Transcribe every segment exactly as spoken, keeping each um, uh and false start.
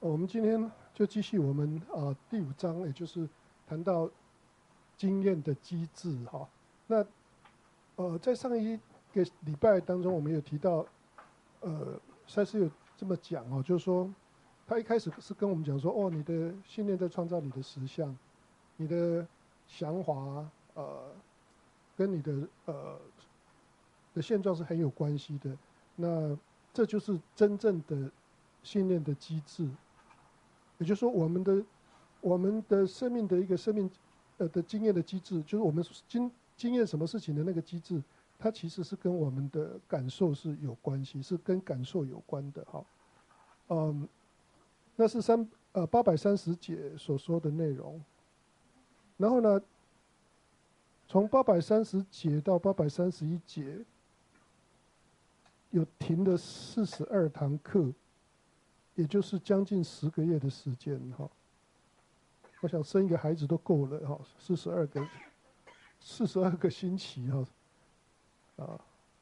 呃我们今天就继续我们啊、呃第五章，也就是谈到经验的机制哈。那呃在上一个礼拜当中，我们有提到，呃，赛斯有这么讲哦，就是说他一开始是跟我们讲说，哦，你的信念在创造你的实相，你的想法呃跟你的呃的现状是很有关系的。那这就是真正的信念的机制。也就是说，我们的我们的生命的一个生命呃的经验的机制，就是我们经经验什么事情的那个机制，它其实是跟我们的感受是有关系，是跟感受有关的哈。嗯，那是三呃八百三十节所说的内容。然后呢，从八百三十节到八百三十一节，有停了四十二堂课，也就是将近十个月的时间哈。我想生一个孩子都够了哈，四十二个四十二个星期哈啊。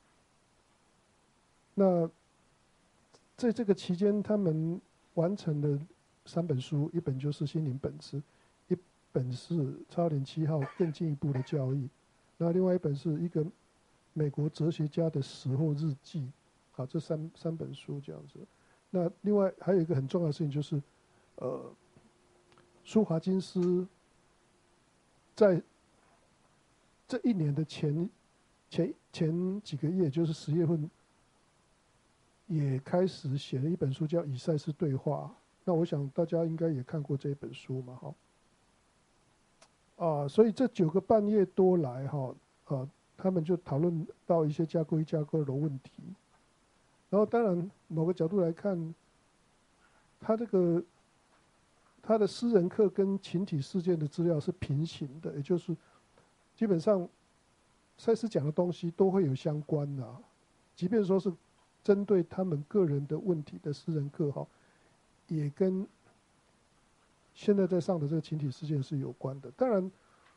那在这个期间，他们完成了三本书，一本就是《心灵本质》，一本是《超零七号》更进一步的教义，那另外一本是一个美国哲学家的死后日记。好，这三三本书这样子。那另外还有一个很重要的事情就是，呃，舒华金斯在这一年的前前前几个月，就是十月份，也开始写了一本书，叫《以赛斯对话》。那我想大家应该也看过这本书嘛，哈。啊，所以这九个半月多来，哈，啊，他们就讨论到一些架构一架构的问题。然后，当然某个角度来看，他这个他的私人课跟群体事件的资料是平行的，也就是基本上赛斯讲的东西都会有相关的，即便说是针对他们个人的问题的私人课哈，也跟现在在上的这个群体事件是有关的。当然，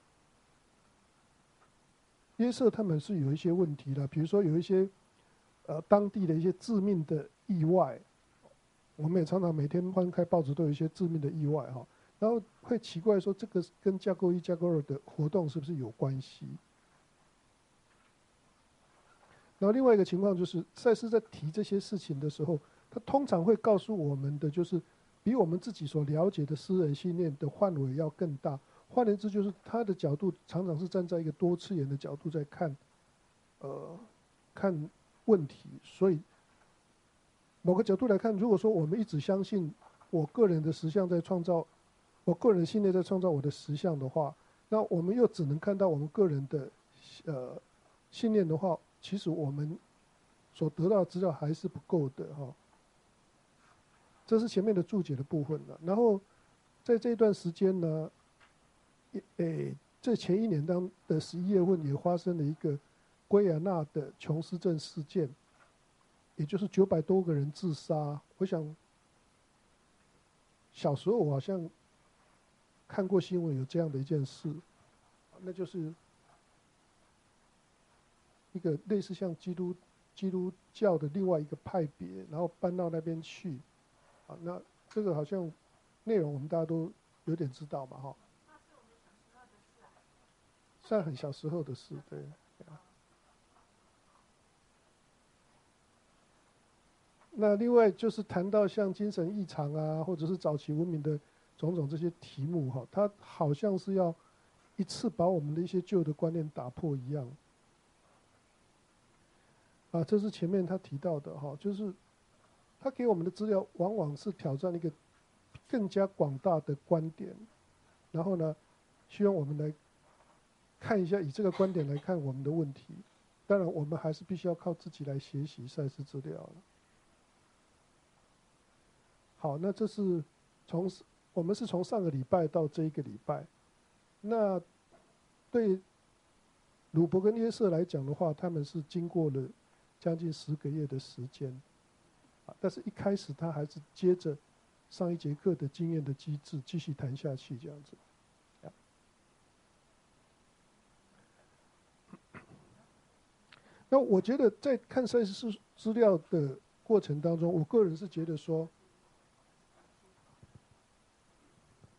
约瑟他们是有一些问题的，比如说有一些呃当地的一些致命的意外，我们也常常每天翻开报纸都有一些致命的意外哈，然后会奇怪说这个跟架构一架构二的活动是不是有关系？然后另外一个情况就是，赛斯在提这些事情的时候，他通常会告诉我们的就是，比我们自己所了解的私人信念的范围要更大。换言之，就是他的角度常常是站在一个多次元的角度在看，呃，看问题。所以某个角度来看，如果说我们一直相信我个人的实相在创造，我个人的信念在创造我的实相的话，那我们又只能看到我们个人的呃信念的话，其实我们所得到的资料还是不够的哈。这是前面的注解的部分了。然后在这一段时间呢，诶，这前一年当的十一月份也发生了一个圭亚那的琼斯镇事件，也就是九百多个人自杀。我想小时候我好像看过新闻有这样的一件事，那就是一个类似像基督基督教的另外一个派别，然后搬到那边去。啊，那这个好像内容我们大家都有点知道嘛，哈。算很小时候的事，对。那另外就是谈到像精神异常啊，或者是早期文明的种种这些题目哈，它好像是要一次把我们的一些旧的观念打破一样。啊，这是前面他提到的哈，就是他给我们的资料往往是挑战一个更加广大的观点，然后呢，希望我们来看一下，以这个观点来看我们的问题。当然，我们还是必须要靠自己来学习赛事资料了。好，那这是从我们是从上个礼拜到这一个礼拜。那对鲁伯跟约瑟来讲的话，他们是经过了将近十个月的时间，啊，但是一开始他还是接着上一节课的经验的机制继续谈下去，这样子。那我觉得在看赛事资料的过程当中，我个人是觉得说，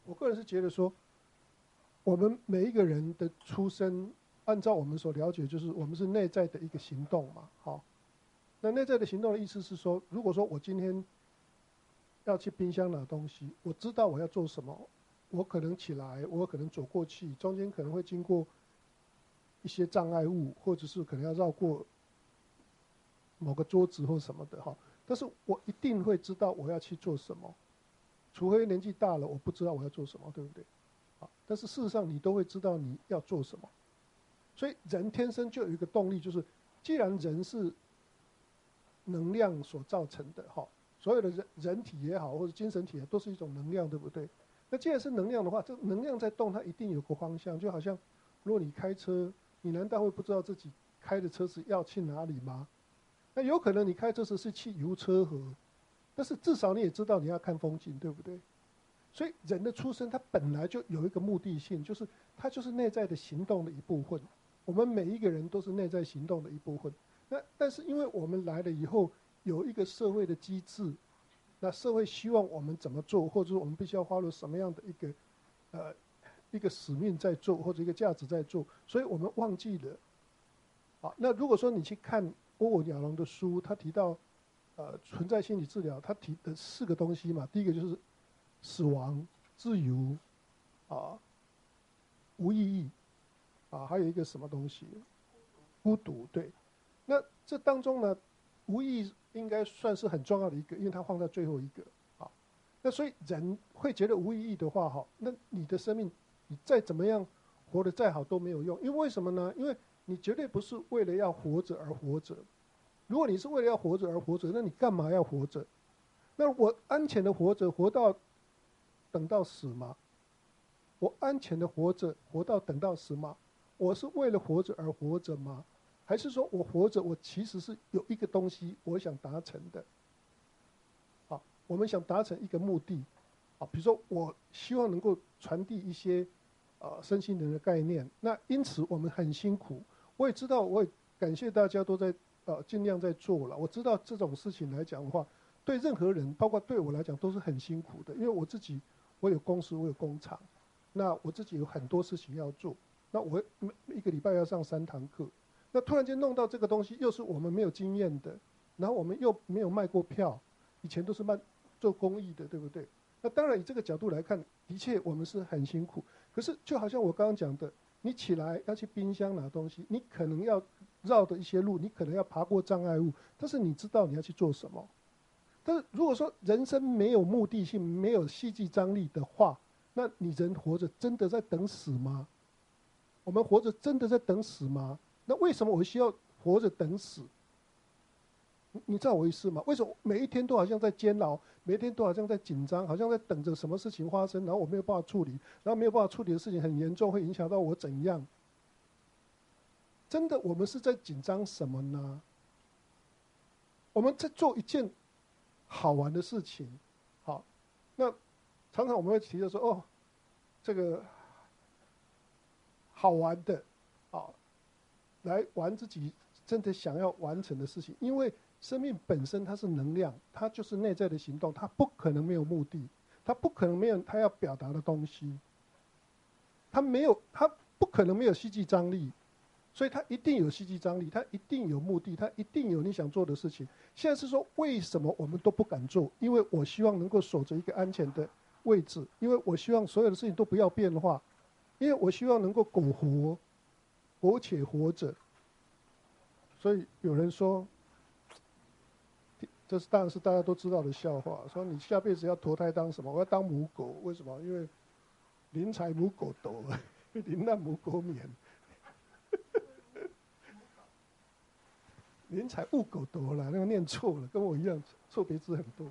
我个人是觉得说，我们每一个人的出生，按照我们所了解，就是我们是内在的一个行动嘛，好。那内在的行动的意思是说，如果说我今天要去冰箱拿东西，我知道我要做什么，我可能起来，我可能走过去，中间可能会经过一些障碍物，或者是可能要绕过某个桌子或什么的哈。但是我一定会知道我要去做什么，除非年纪大了我不知道我要做什么，对不对？啊，但是事实上你都会知道你要做什么。所以人天生就有一个动力，就是既然人是能量所造成的哈，所有的人人体也好，或者精神体都是一种能量，对不对？那既然是能量的话，这能量在动，它一定有个方向。就好像如果你开车，你难道会不知道自己开的车子要去哪里吗？那有可能你开车时是去游车河，但是至少你也知道你要看风景，对不对？所以人的出生，它本来就有一个目的性，就是它就是内在的行动的一部分。我们每一个人都是内在行动的一部分。那但是因为我们来了以后，有一个社会的机制，那社会希望我们怎么做，或者说我们必须要花入什么样的一个呃一个使命在做，或者一个价值在做，所以我们忘记了。啊，那如果说你去看欧我鸟龙的书，他提到呃存在心理治疗，他提的四个东西嘛，第一个就是死亡、自由啊、无意义啊，还有一个什么东西，孤独。对，那这当中呢，无意义应该算是很重要的一个，因为它放在最后一个啊。那所以人会觉得无意义的话，哈，那你的生命你再怎么样活得再好都没有用，因为为什么呢？因为你绝对不是为了要活着而活着。如果你是为了要活着而活着，那你干嘛要活着？那我安全的活着，活到等到死吗？我安全的活着，活到等到死吗？我是为了活着而活着吗？还是说我活着，我其实是有一个东西我想达成的？啊，我们想达成一个目的，啊，比如说我希望能够传递一些呃身心灵的概念，那因此我们很辛苦。我也知道，我也感谢大家都在呃尽量在做了。我知道这种事情来讲的话，对任何人，包括对我来讲都是很辛苦的，因为我自己我有公司，我有工厂，那我自己有很多事情要做，那我每一个礼拜要上三堂课，那突然间弄到这个东西，又是我们没有经验的，然后我们又没有卖过票，以前都是卖做公益的，对不对？那当然以这个角度来看，的确我们是很辛苦。可是就好像我刚刚讲的，你起来要去冰箱拿东西，你可能要绕的一些路，你可能要爬过障碍物，但是你知道你要去做什么。但是如果说人生没有目的性，没有戏剧张力的话，那你人活着真的在等死吗？我们活着真的在等死吗？那为什么我需要活着等死？你你知道我意思吗？为什么每一天都好像在煎熬，每一天都好像在紧张，好像在等着什么事情发生，然后我没有办法处理，然后没有办法处理的事情很严重，会影响到我怎样？真的，我们是在紧张什么呢？我们在做一件好玩的事情，好，那常常我们会提着说，哦，这个好玩的，啊，来玩自己真的想要完成的事情，因为生命本身它是能量，它就是内在的行动，它不可能没有目的，它不可能没有它要表达的东西，它没有，它不可能没有戏剧张力，所以它一定有戏剧张力，它一定有目的，它一定有你想做的事情。现在是说为什么我们都不敢做？因为我希望能够守着一个安全的位置，因为我希望所有的事情都不要变化，因为我希望能够苟活，苟且活着。所以有人说，这是当然是大家都知道的笑话，说你下辈子要投胎当什么？我要当母狗，为什么？因为宁财母狗斗，宁难母狗免。宁财勿狗斗了，那个念错了，跟我一样，错别字很多。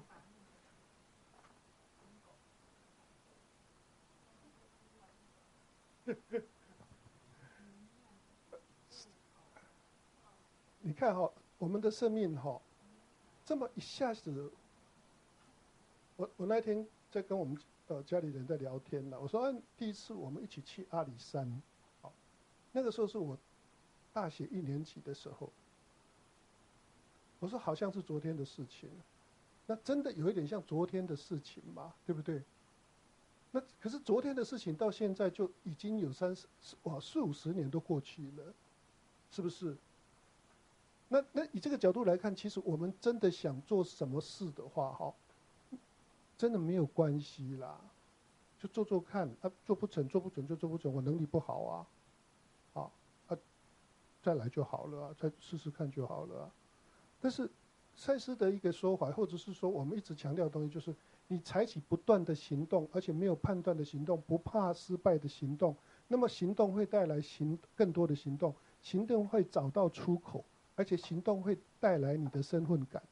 你看哈，我们的生命哈，这么一下子，我我那天在跟我们呃家里人在聊天呢，我说、啊、第一次我们一起去阿里山，好，那个时候是我大学一年级的时候，我说好像是昨天的事情，那真的有一点像昨天的事情嘛，对不对？ 那可是昨天的事情到现在就已经有三十哇四五十年都过去了，是不是？那那以这个角度来看，其实我们真的想做什么事的话，哈，真的没有关系啦，就做做看啊，做不成做不成就做不成，我能力不好啊，啊啊，再来就好了啊，再试试看就好了啊。但是赛斯的一个说法，或者是说我们一直强调的东西，就是你采取不断的行动，而且没有判断的行动，不怕失败的行动，那么行动会带来行更多的行动，行动会找到出口，而且行动会带来你的身份感。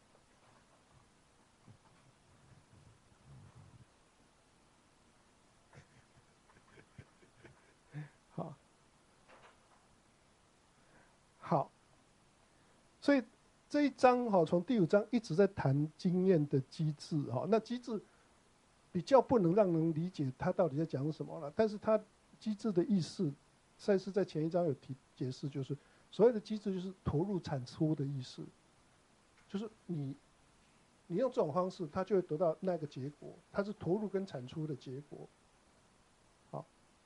好，好，所以这一章哈，从第五章一直在谈经验的机制哈，那机制比较不能让人理解他到底在讲什么了，但是他机制的意思，赛斯在前一章有提解释，就是所谓的机制就是投入产出的意思，就是你你用这种方式，它就会得到那个结果，它是投入跟产出的结果。好，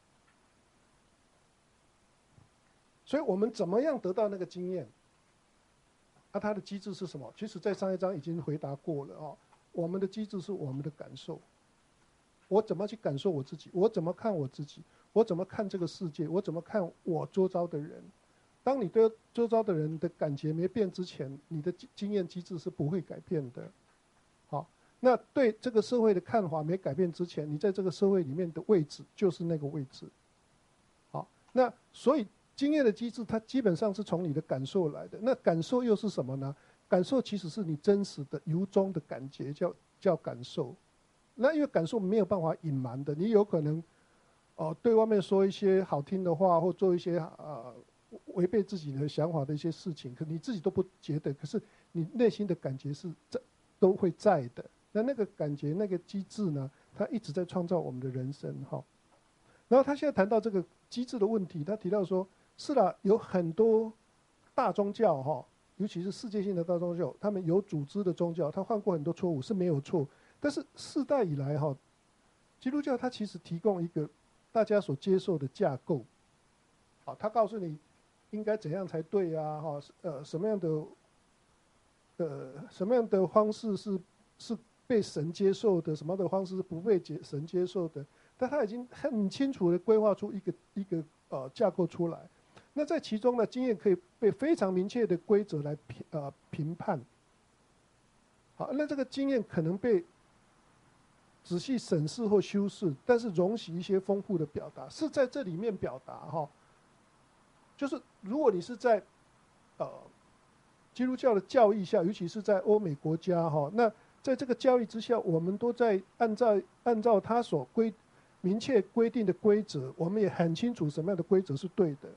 所以我们怎么样得到那个经验？那、啊、它的机制是什么？其实在上一章已经回答过了哦。我们的机制是我们的感受，我怎么去感受我自己？我怎么看我自己？我怎么看这个世界？我怎么看我周遭的人？当你对周遭的人的感觉没变之前，你的经验机制是不会改变的。好，那对这个社会的看法没改变之前，你在这个社会里面的位置就是那个位置。好，那所以经验的机制它基本上是从你的感受来的。那感受又是什么呢？感受其实是你真实的由衷的感觉，叫叫感受。那因为感受没有办法隐瞒的，你有可能哦、呃、对外面说一些好听的话，或做一些呃违背自己的想法的一些事情，可你自己都不觉得，可是你内心的感觉是在都会在的。那那个感觉那个机制呢，它一直在创造我们的人生哈。然后他现在谈到这个机制的问题，他提到说，是啦，有很多大宗教哈，尤其是世界性的大宗教，他们有组织的宗教，他犯过很多错误是没有错，但是世代以来哈，基督教它其实提供一个大家所接受的架构，啊，他告诉你应该怎样才对啊，哈，呃，什么样的呃什么样的方式是是被神接受的，什么样的方式是不被神接受的，但他已经很清楚的规划出一个一个呃架构出来。那在其中呢，经验可以被非常明确的规则来评呃评判。好，那这个经验可能被仔细审视或修饰，但是容许一些丰富的表达，是在这里面表达哈。就是如果你是在呃基督教的教义下，尤其是在欧美国家哈，那在这个教义之下，我们都在按照按照他所规明确规定的规则，我们也很清楚什么样的规则是对的。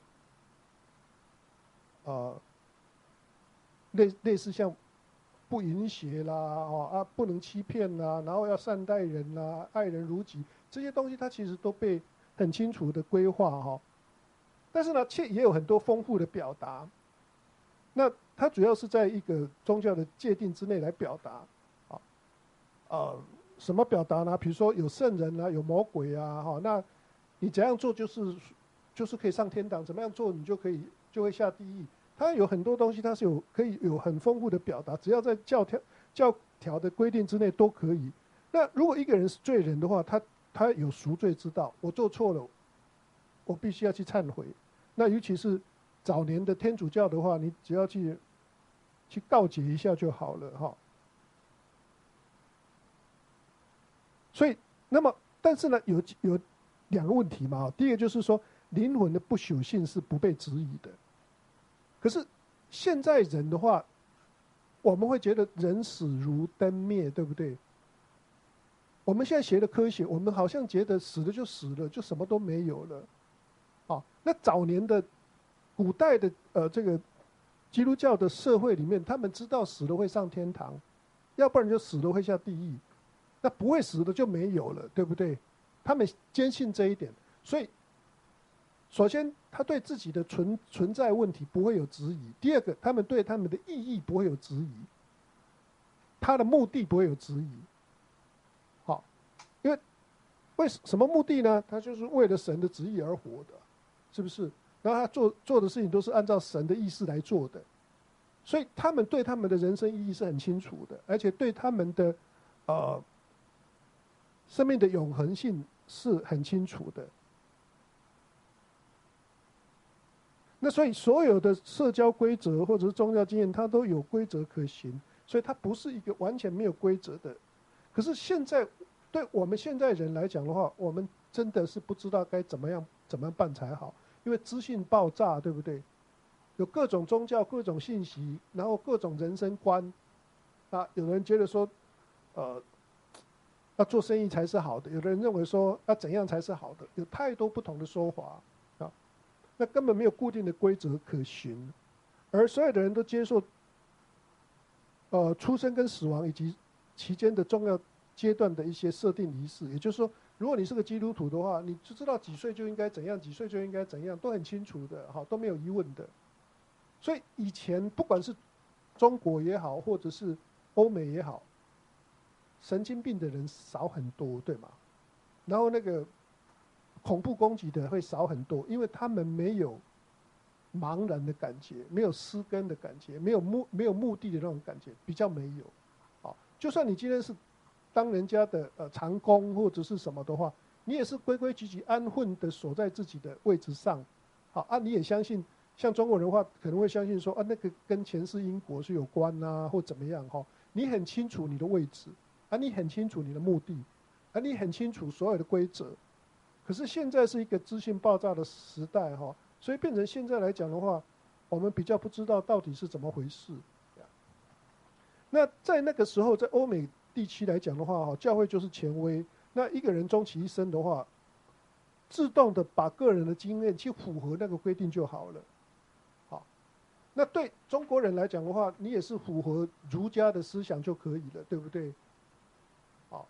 啊、呃，类类似像不淫邪啦，哦啊不能欺骗啦，然后要善待人啦，爱人如己，这些东西它其实都被很清楚的规划哈。但是呢，却也有很多丰富的表达。那它主要是在一个宗教的界定之内来表达，啊，呃，什么表达呢？比如说有圣人啊，有魔鬼啊，哈，那你怎样做就是就是可以上天堂，怎么样做你就可以就会下地狱。它有很多东西，它是有可以有很丰富的表达，只要在教条教条的规定之内都可以。那如果一个人是罪人的话，他他有赎罪之道，我做错了，我必须要去忏悔。那尤其是早年的天主教的话，你只要去去告解一下就好了哈。所以，那么但是呢，有有两个问题嘛。第一个就是说，灵魂的不朽性是不被质疑的。可是现在人的话，我们会觉得人死如灯灭，对不对？我们现在学的科学，我们好像觉得死了就死了，就什么都没有了。啊，那早年的古代的呃这个基督教的社会里面，他们知道死了会上天堂，要不然就死了会下地狱，那不会死的就没有了，对不对？他们坚信这一点，所以首先他对自己的存存在问题不会有质疑，第二个他们对他们的意义不会有质疑，他的目的不会有质疑。好，因为为什么目的呢？他就是为了神的旨意而活的，是不是？然后他做做的事情都是按照神的意思来做的，所以他们对他们的人生意义是很清楚的，而且对他们的呃生命的永恒性是很清楚的。那所以所有的社交规则或者是宗教经验，它都有规则可循，所以它不是一个完全没有规则的。可是现在对我们现在人来讲的话，我们真的是不知道该怎么样怎么办才好，因为资讯爆炸，对不对？有各种宗教、各种信息，然后各种人生观，啊，有人觉得说，呃，要做生意才是好的，有的人认为说要怎样才是好的，有太多不同的说法。那根本没有固定的规则可循，而所有的人都接受，呃，出生跟死亡以及期间的重要阶段的一些设定仪式。也就是说，如果你是个基督徒的话，你就知道几岁就应该怎样，几岁就应该怎样，都很清楚的，哈，都没有疑问的。所以以前不管是中国也好，或者是欧美也好，神经病的人少很多，对吗？然后那个恐怖攻击的会少很多，因为他们没有茫然的感觉，没有失根的感觉，没有目没有目的的那种感觉，比较没有。好，就算你今天是当人家的呃长工或者是什么的话，你也是规规矩矩、安分的守在自己的位置上。好啊，你也相信，像中国人的话可能会相信说啊，那个跟前世因果是有关啊，或怎么样哈。你很清楚你的位置，啊，你很清楚你的目的，啊，你很清楚所有的规则。可是现在是一个资讯爆炸的时代哈，所以变成现在来讲的话，我们比较不知道到底是怎么回事。那在那个时候，在欧美地区来讲的话，哈，教会就是权威。那一个人终其一生的话，自动的把个人的经验去符合那个规定就好了。好，那对中国人来讲的话，你也是符合儒家的思想就可以了，对不对？好，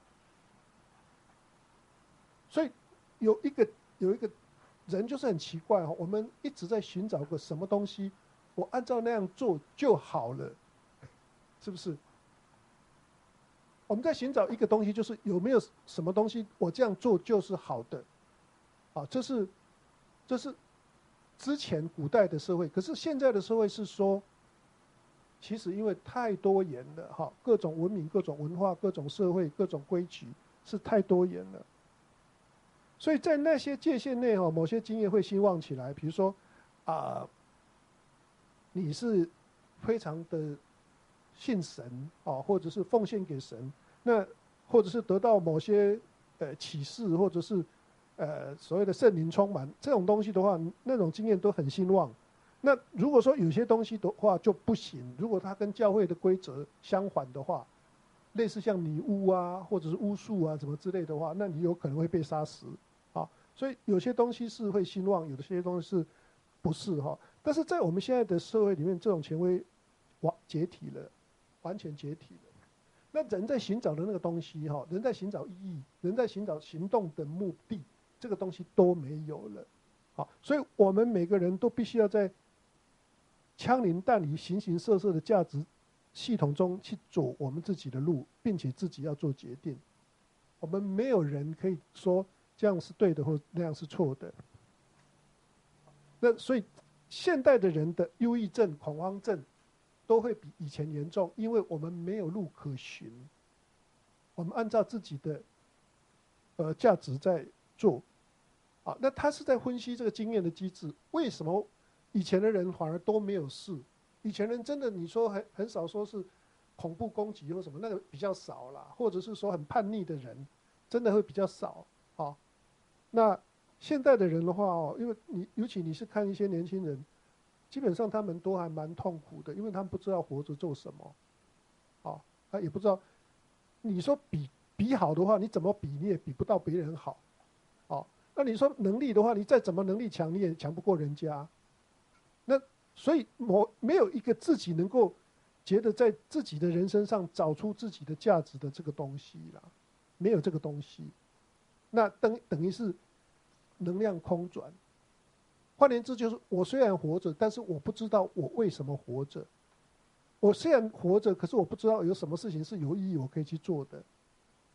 所以有一个有一个人就是很奇怪哈，我们一直在寻找个什么东西，我按照那样做就好了，是不是？我们在寻找一个东西，就是有没有什么东西我这样做就是好的，啊，这是这是之前古代的社会，可是现在的社会是说，其实因为太多元了哈，各种文明、各种文化、各种社会、各种规矩是太多元了。所以在那些界限内哈，某些经验会兴旺起来。比如说，啊、呃，你是非常的信神啊，或者是奉献给神，那或者是得到某些呃启示，或者是呃所谓的圣灵充满这种东西的话，那种经验都很兴旺。那如果说有些东西的话就不行，如果它跟教会的规则相反的话，类似像女巫啊，或者是巫术啊什么之类的话，那你有可能会被杀死。啊，所以有些东西是会兴旺，有的些东西是不是哈？但是在我们现在的社会里面，这种权威完解体了，完全解体了。那人在寻找的那个东西哈，人在寻找意义，人在寻找行动的目的，这个东西都没有了。好，所以我们每个人都必须要在枪林弹雨、形形色色的价值系统中去走我们自己的路，并且自己要做决定。我们没有人可以说这样是对的，或那样是错的。那所以，现代的人的忧郁症、恐慌症都会比以前严重，因为我们没有路可循，我们按照自己的呃价值在做。啊，那他是在分析这个经验的机制，为什么以前的人反而都没有事？以前人真的你说很很少说是恐怖攻击或什么，那个比较少啦，或者是说很叛逆的人，真的会比较少。啊，那现代的人的话哦，因为你尤其你是看一些年轻人，基本上他们都还蛮痛苦的，因为他们不知道活着做什么，啊，他也不知道。你说比比好的话，你怎么比你也比不到别人好，啊，那你说能力的话，你再怎么能力强，你也强不过人家。那所以我没有一个自己能够觉得在自己的人身上找出自己的价值的这个东西啦，没有这个东西。那等等于是能量空转。换言之，就是我虽然活着，但是我不知道我为什么活着。我虽然活着，可是我不知道有什么事情是有意义我可以去做的。好，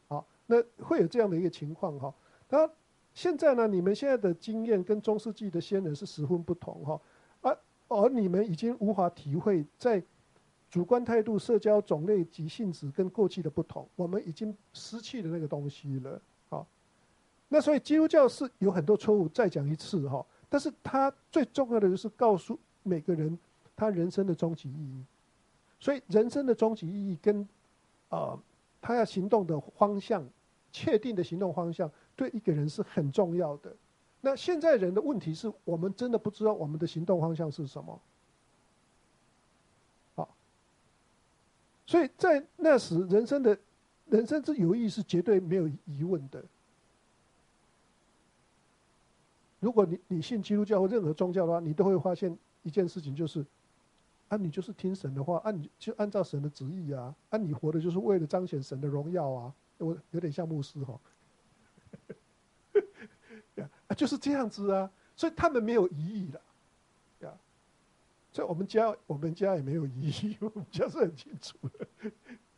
那会有这样的一个情况哈。那现在呢，你们现在的经验跟中世纪的先人是十分不同哈，而而你们已经无法体会在主观态度、社交种类及性质跟过去的不同，我们已经失去了那个东西了。好，那所以基督教是有很多错误，再讲一次哈，但是它最重要的就是告诉每个人他人生的终极意义。所以人生的终极意义跟呃他要行动的方向，确定的行动方向，对一个人是很重要的。那现在人的问题是我们真的不知道我们的行动方向是什么。所以在那时，人生的人生之有意义是绝对没有疑问的。如果你你信基督教或任何宗教的话，你都会发现一件事情，就是啊，你就是听神的话，啊，你就按照神的旨意啊，啊，你活的就是为了彰显神的荣耀啊。我有点像牧师哈、哦，啊，就是这样子啊。所以他们没有疑义了，呀。所以我们家我们家也没有疑义，我们家是很清楚的。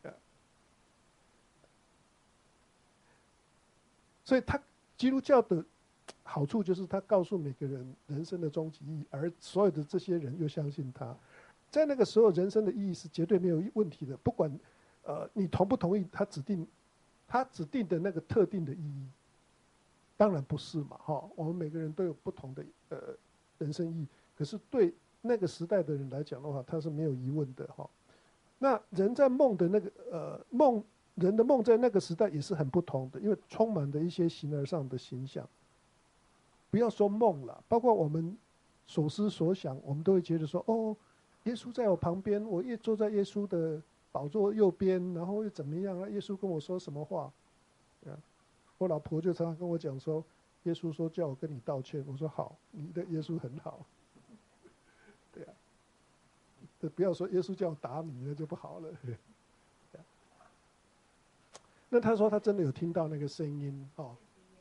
所以他基督教的好处就是他告诉每个人人生的终极意义，而所有的这些人又相信他。在那个时候，人生的意义是绝对没有问题的，不管呃你同不同意他指定他指定的那个特定的意义。当然不是嘛，哈，我们每个人都有不同的呃人生意义，可是对那个时代的人来讲的话，他是没有疑问的哈。那人在梦的那个呃梦。人的梦在那个时代也是很不同的，因为充满着一些形而上的形象。不要说梦了，包括我们所思所想，我们都会觉得说：哦，耶稣在我旁边，我也坐在耶稣的宝座右边，然后又怎么样啊？耶稣跟我说什么话？啊，我老婆就常常跟我讲说，耶稣说叫我跟你道歉，我说好，你的耶稣很好。对啊，不要说耶稣叫我打你，那就不好了。那他说他真的有听到那个声音哦，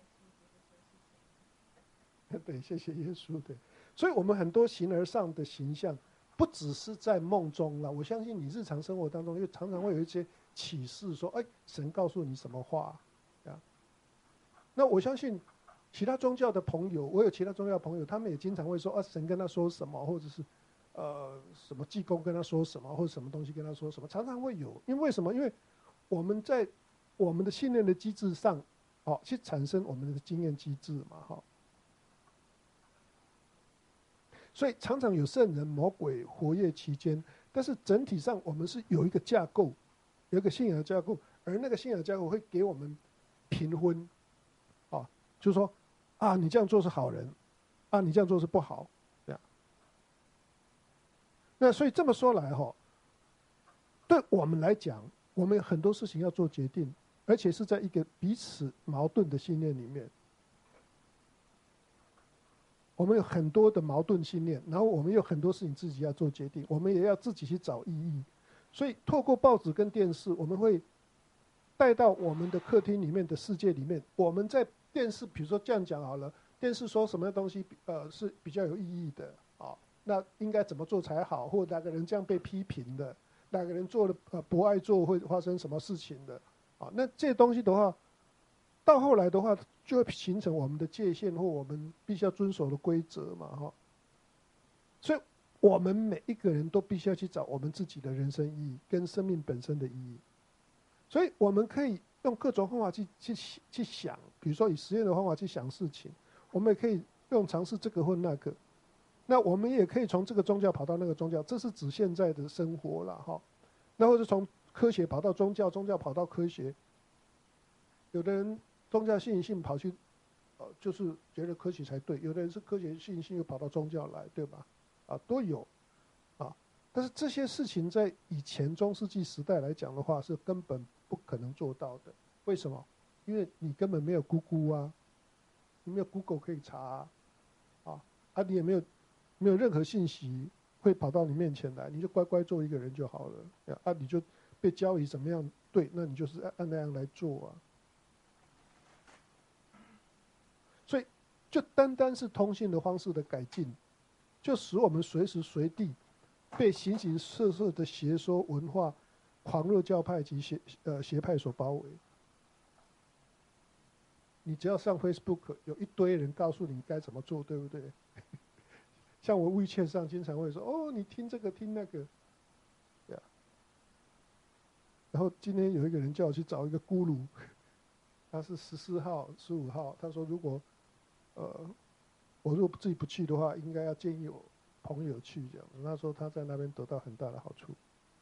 对，谢谢耶稣。对，所以我们很多形而上的形象，不只是在梦中了。我相信你日常生活当中，又常常会有一些启示，说，哎，神告诉你什么话啊？那我相信其他宗教的朋友，我有其他宗教的朋友，他们也经常会说，啊，神跟他说什么，或者是呃什么济公跟他说什么，或者什么东西跟他说什么，常常会有。因为什么？因为我们在我们的信念的机制上，哦，去产生我们的经验机制嘛，哈。所以常常有圣人、魔鬼活跃其间，但是整体上我们是有一个架构，有一个信仰架构，而那个信仰架构会给我们评分，啊，就是说，啊，你这样做是好人，啊，你这样做是不好，这样。那所以这么说来，哈，对我们来讲，我们有很多事情要做决定。而且是在一个彼此矛盾的信念里面，我们有很多的矛盾信念，然后我们有很多事情自己要做决定，我们也要自己去找意义。所以透过报纸跟电视，我们会带到我们的客厅里面的世界里面。我们在电视，比如说这样讲好了，电视说什么东西呃是比较有意义的啊？那应该怎么做才好？或者哪个人这样被批评的，哪个人做了呃不爱做会发生什么事情的？啊，那这些东西的话，到后来的话，就会形成我们的界限或我们必须要遵守的规则嘛，哈。所以，我们每一个人都必须要去找我们自己的人生意义跟生命本身的意义。所以，我们可以用各种方法去去去想，比如说以实验的方法去想事情，我们也可以用尝试这个或那个。那我们也可以从这个宗教跑到那个宗教，这是指现在的生活了，哈。那或者从科学跑到宗教，宗教跑到科学。有的人宗教信性跑去，呃，就是觉得科学才对；有的人是科学信性又跑到宗教来，对吧？啊，都有，啊。但是这些事情在以前中世纪时代来讲的话，是根本不可能做到的。为什么？因为你根本没有 Google 啊，你没有 Google 可以查啊，啊，啊你也没有没有任何信息会跑到你面前来，你就乖乖做一个人就好了。啊，你就被教以怎么样对，那你就是按按那样来做啊。所以，就单单是通信的方式的改进，就使我们随时随地被形形色色的邪说文化、狂热教派及邪呃邪派所包围。 你只要上 Facebook， 有一堆人告诉你该怎么做，对不对？像我 WeChat 上经常会说，哦，你听这个听那个，呀。然后今天有一个人叫我去找一个咕噜，他是十四号、十五号，他说如果呃我如果自己不去的话，应该要建议我朋友去这样子。他说他在那边得到很大的好处。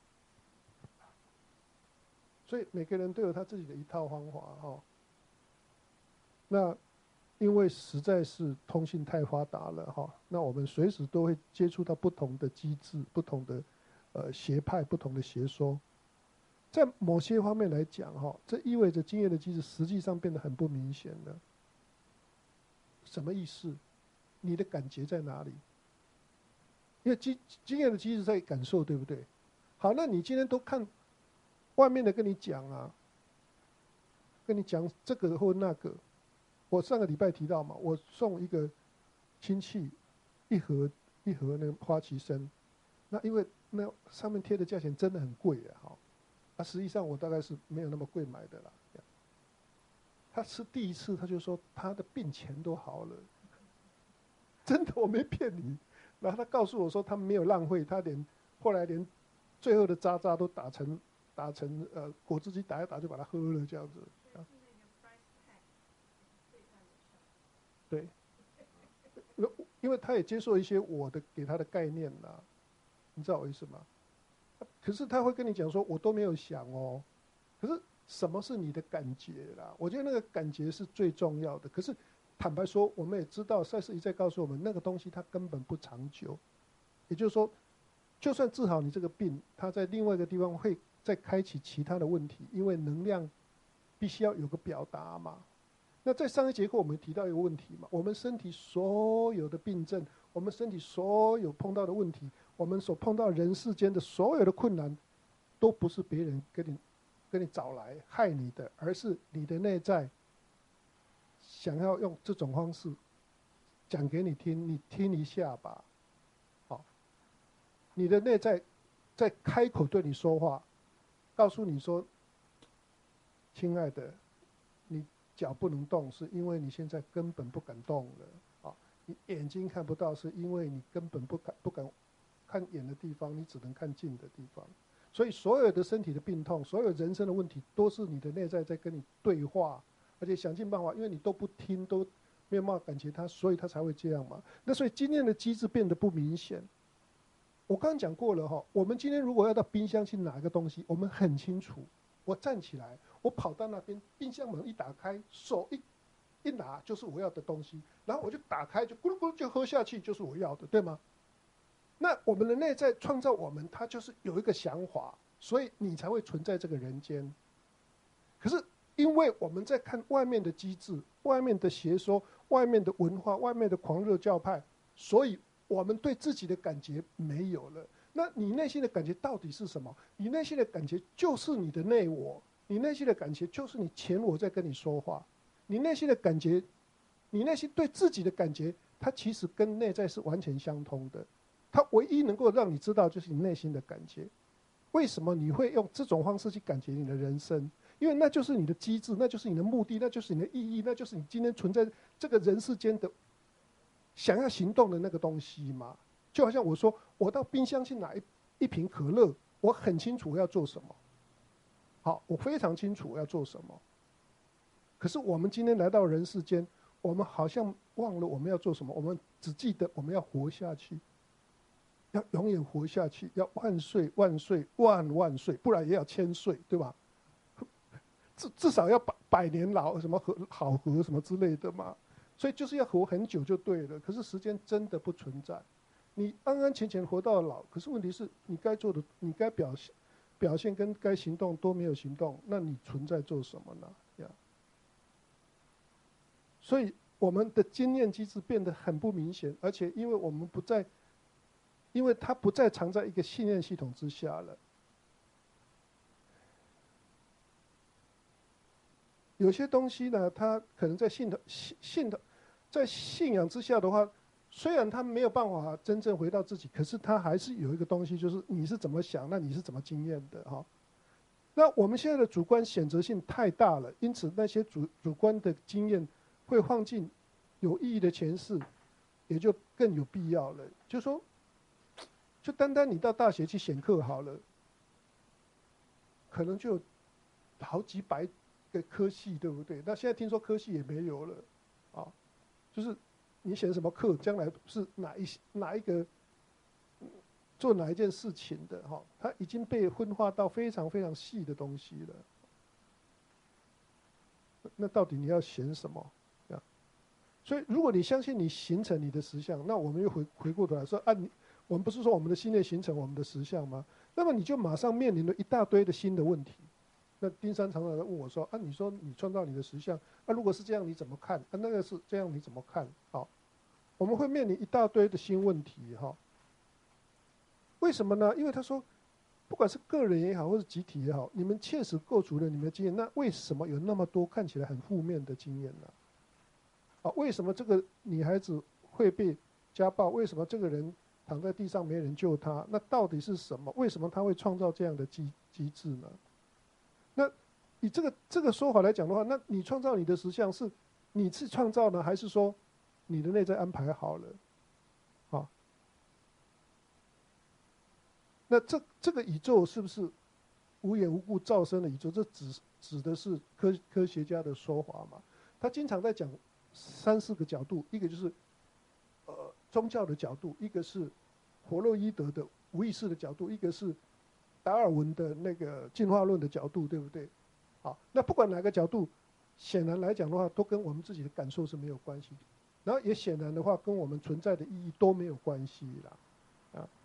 所以每个人都有他自己的一套方法哈、哦。那因为实在是通信太发达了哈、哦，那我们随时都会接触到不同的机制、不同的呃邪派、不同的邪说。在某些方面来讲哈、哦，这意味着经验的机制实际上变得很不明显了。什么意思？你的感觉在哪里？因为经经验的机制在感受，对不对？好，那你今天都看外面的跟你讲啊，跟你讲这个或那个。我上个礼拜提到嘛，我送一个亲戚一盒一盒那个花旗参，那因为那上面贴的价钱真的很贵啊，哈，啊，实际上我大概是没有那么贵买的啦。他吃第一次他就说他的病全都好了，真的我没骗你。然后他告诉我说他没有浪费，他连后来连最后的渣渣都打成打成呃果汁机打一打就把它喝了这样子。对，因为他也接受一些我的给他的概念啦，你知道我意思吗？可是他会跟你讲说，我都没有想哦。可是什么是你的感觉啦？我觉得那个感觉是最重要的。可是坦白说，我们也知道，赛斯一再告诉我们，那个东西它根本不长久。也就是说，就算治好你这个病，它在另外一个地方会再开启其他的问题，因为能量必须要有个表达嘛。那在上一节课我们提到一个问题嘛，我们身体所有的病症，我们身体所有碰到的问题，我们所碰到人世间的所有的困难，都不是别人跟你跟你找来害你的，而是你的内在想要用这种方式讲给你听，你听一下吧。好，你的内在在开口对你说话，告诉你说，亲爱的，你脚不能动，是因为你现在根本不敢动了。啊，你眼睛看不到，是因为你根本不敢不敢看远的地方，你只能看近的地方。所以所有的身体的病痛，所有人生的问题，都是你的内在在跟你对话，而且想尽办法，因为你都不听，都没有办法感觉它，所以它才会这样嘛。那所以今天的机制变得不明显。我刚刚讲过了哈，我们今天如果要到冰箱去拿个东西，我们很清楚。我站起来，我跑到那边，冰箱门一打开，手一一拿就是我要的东西，然后我就打开，就咕噜咕噜就喝下去，就是我要的，对吗？那我们的内在创造我们，它就是有一个想法，所以你才会存在这个人间。可是因为我们在看外面的机制、外面的邪说、外面的文化、外面的狂热教派，所以我们对自己的感觉没有了。那你内心的感觉到底是什么？你内心的感觉就是你的内我，你内心的感觉就是你前我在跟你说话，你内心的感觉，你内心对自己的感觉，它其实跟内在是完全相通的。它唯一能够让你知道就是你内心的感觉。为什么你会用这种方式去感觉你的人生？因为那就是你的机制，那就是你的目的，那就是你的意义，那就是你今天存在这个人世间的想要行动的那个东西嘛。就好像我说，我到冰箱去拿一一瓶可乐，我很清楚我要做什么。好，我非常清楚我要做什么。可是我们今天来到人世间，我们好像忘了我们要做什么，我们只记得我们要活下去，要永远活下去，要万岁万岁万万岁，不然也要千岁，对吧？至至少要百百年老，什么和好合什么之类的嘛。所以就是要活很久就对了。可是时间真的不存在。你安安全全活到老，可是问题是你该做的、你该表现、表现跟该行动都没有行动，那你存在做什么呢？呀，所以我们的经验机制变得很不明显，而且因为我们不再，因为它不再藏在一个信念系统之下了。有些东西呢，它可能在信的信信的，在信仰之下的话。虽然他没有办法真正回到自己，可是他还是有一个东西，就是你是怎么想，那你是怎么经验的哈。 那我们现在的主观选择性太大了，因此那些主主观的经验会放进有意义的诠释，也就更有必要了。就说，就单单你到大学去选课好了，可能就有好几百个科系，对不对？那现在听说科系也没有了，啊，就是你选什么课，将来是哪一哪一个做哪一件事情的哈，它已经被分化到非常非常细的东西了。那到底你要选什么？啊，所以如果你相信你形成你的实相，那我们又回回过头来说，啊你，我们不是说我们的信念形成我们的实相吗？那么你就马上面临了一大堆的新的问题。那丁山常常在问我说：“啊，你说你创造你的实相，啊，如果是这样你怎么看？啊，那个是这样你怎么看？”好，我们会面临一大堆的新问题哈。为什么呢？因为他说，不管是个人也好，或是集体也好，你们确实构筑了你们的经验，那为什么有那么多看起来很负面的经验呢？啊，为什么这个女孩子会被家暴？为什么这个人躺在地上没人救他？那到底是什么？为什么他会创造这样的机机制呢？那以这个这个说法来讲的话，那你创造你的实相是你是创造呢，还是说你的内在安排好了？啊，那这这个宇宙是不是无缘无故造生的宇宙？这指指的是科科学家的说法嘛？他经常在讲三四个角度，一个就是呃宗教的角度，一个是弗洛伊德的无意识的角度，一个是达尔文的那个进化论的角度，对不对？好，那不管哪个角度，显然来讲的话，都跟我们自己的感受是没有关系的，然后也显然的话，跟我们存在的意义都没有关系啦，啊。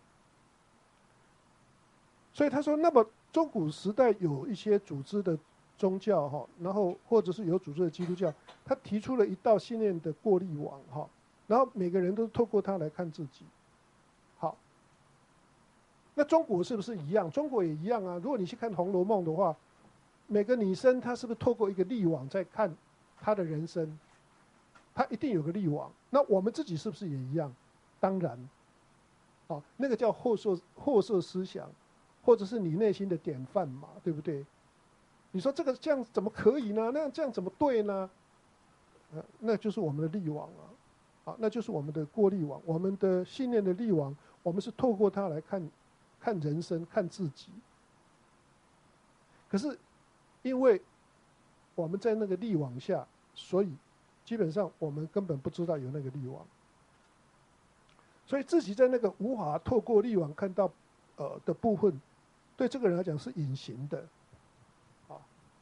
所以他说，那么中古时代有一些组织的宗教哈，然后或者是有组织的基督教，他提出了一道信念的过滤网哈，然后每个人都透过它来看自己。好，那中国是不是一样？中国也一样啊。如果你去看《红楼梦》的话，每个女生她是不是透过一个滤网在看她的人生？她一定有个滤网。那我们自己是不是也一样？当然，啊，那个叫后设后设思想，或者是你内心的典范嘛，对不对？你说这个这样怎么可以呢？那样这样怎么对呢？呃，那就是我们的滤网啊，啊，那就是我们的过滤网，我们的信念的滤网，我们是透过它来看，看人生，看自己。可是，因为我们在那个滤网下，所以基本上我们根本不知道有那个滤网，所以自己在那个无法透过滤网看到呃的部分，对这个人来讲是隐形的，啊。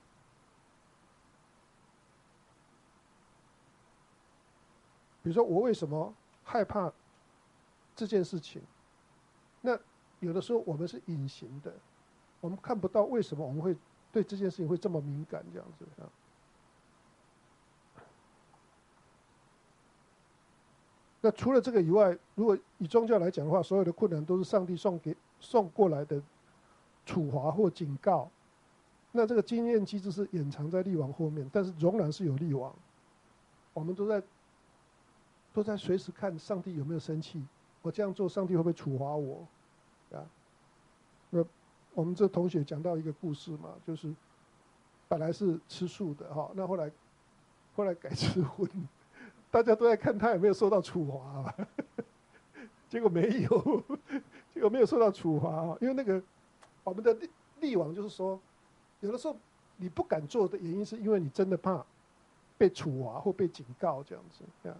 比如说我为什么害怕这件事情？那有的时候我们是隐形的，我们看不到为什么我们会对这件事情会这么敏感这样子啊。那除了这个以外，如果以宗教来讲的话，所有的困难都是上帝送给送过来的处罚或警告。那这个经验机制是掩藏在滤网后面，但是仍然是有滤网。我们都在都在随时看上帝有没有生气，我这样做，上帝会不会处罚我？啊，那我们这同学讲到一个故事嘛，就是本来是吃素的哈，那后来后来改吃荤。大家都在看他有没有受到处罚，结果没有，结果没有受到处罚，因为那个我们的力网就是说，有的时候你不敢做的原因是因为你真的怕被处罚或被警告这样子，这样。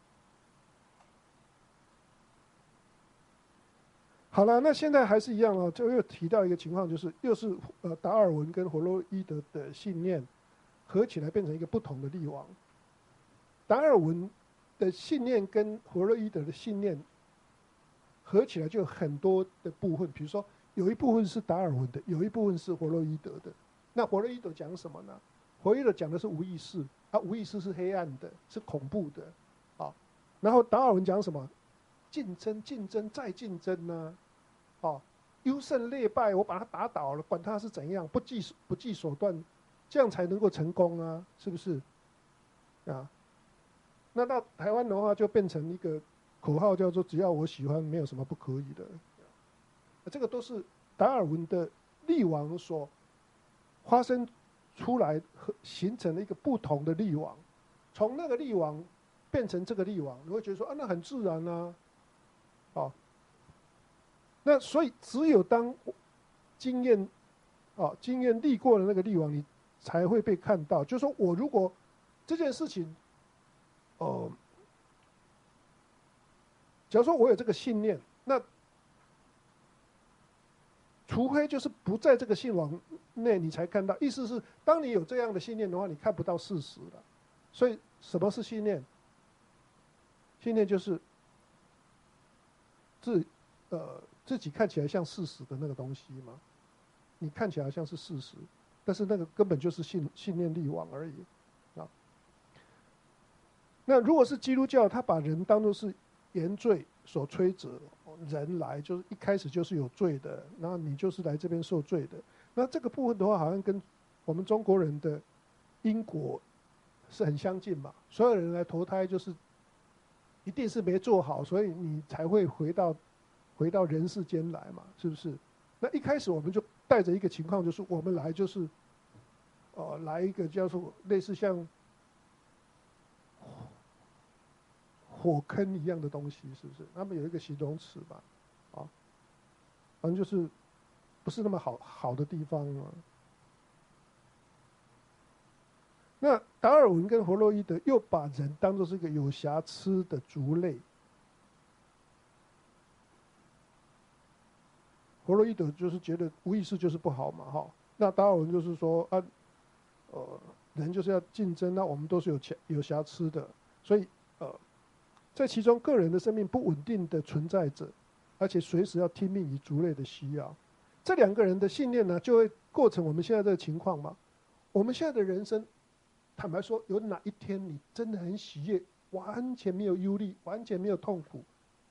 好了，那现在还是一样哦，就又提到一个情况，就是又是呃达尔文跟弗洛伊德的信念合起来变成一个不同的力网。达尔文的信念跟弗洛伊德的信念合起来就有很多的部分，比如说有一部分是达尔文的，有一部分是弗洛伊德的。那弗洛伊德讲什么呢？弗洛伊德讲的是无意识，啊，无意识是黑暗的，是恐怖的，啊。然后达尔文讲什么？竞争，竞争再竞争呢、啊，哦，优胜劣败，我把他打倒了，管他是怎样，不计不计手段，这样才能够成功啊，是不是？啊。那到台湾的话，就变成一个口号，叫做“只要我喜欢，没有什么不可以的”。这个都是达尔文的力网所发生出来和形成了一个不同的力网，从那个力网变成这个力网，你会觉得说啊，那很自然啊，哦，那所以只有当经验，哦，经验历过了那个力网，你才会被看到。就是说我如果这件事情，哦，假如说我有这个信念，那除非就是不在这个信网内，你才看到。意思是，当你有这样的信念的话，你看不到事实了。所以，什么是信念？信念就是自呃自己看起来像事实的那个东西嘛。你看起来像是事实，但是那个根本就是信信念力网而已啊。那如果是基督教，他把人当作是原罪所摧折，人来就是一开始就是有罪的，然后你就是来这边受罪的。那这个部分的话，好像跟我们中国人的因果是很相近嘛。所有人来投胎就是一定是没做好，所以你才会回到回到人世间来嘛，是不是？那一开始我们就带着一个情况，就是我们来就是，呃，来一个叫做类似像火坑一样的东西，是不是？他们有一个形容词吧，啊，反正就是不是那么好好的地方啊。那达尔文跟弗洛伊德又把人当作是一个有瑕疵的族类。弗洛伊德就是觉得无意识就是不好嘛，哈。那达尔文就是说啊，呃，人就是要竞争，那我们都是有瑕有瑕疵的，所以呃，在其中个人的生命不稳定的存在着，而且随时要听命于族类的需要。这两个人的信念呢，就会构成我们现在这个情况嘛。我们现在的人生，坦白说，有哪一天你真的很喜悦，完全没有忧虑，完全没有痛苦？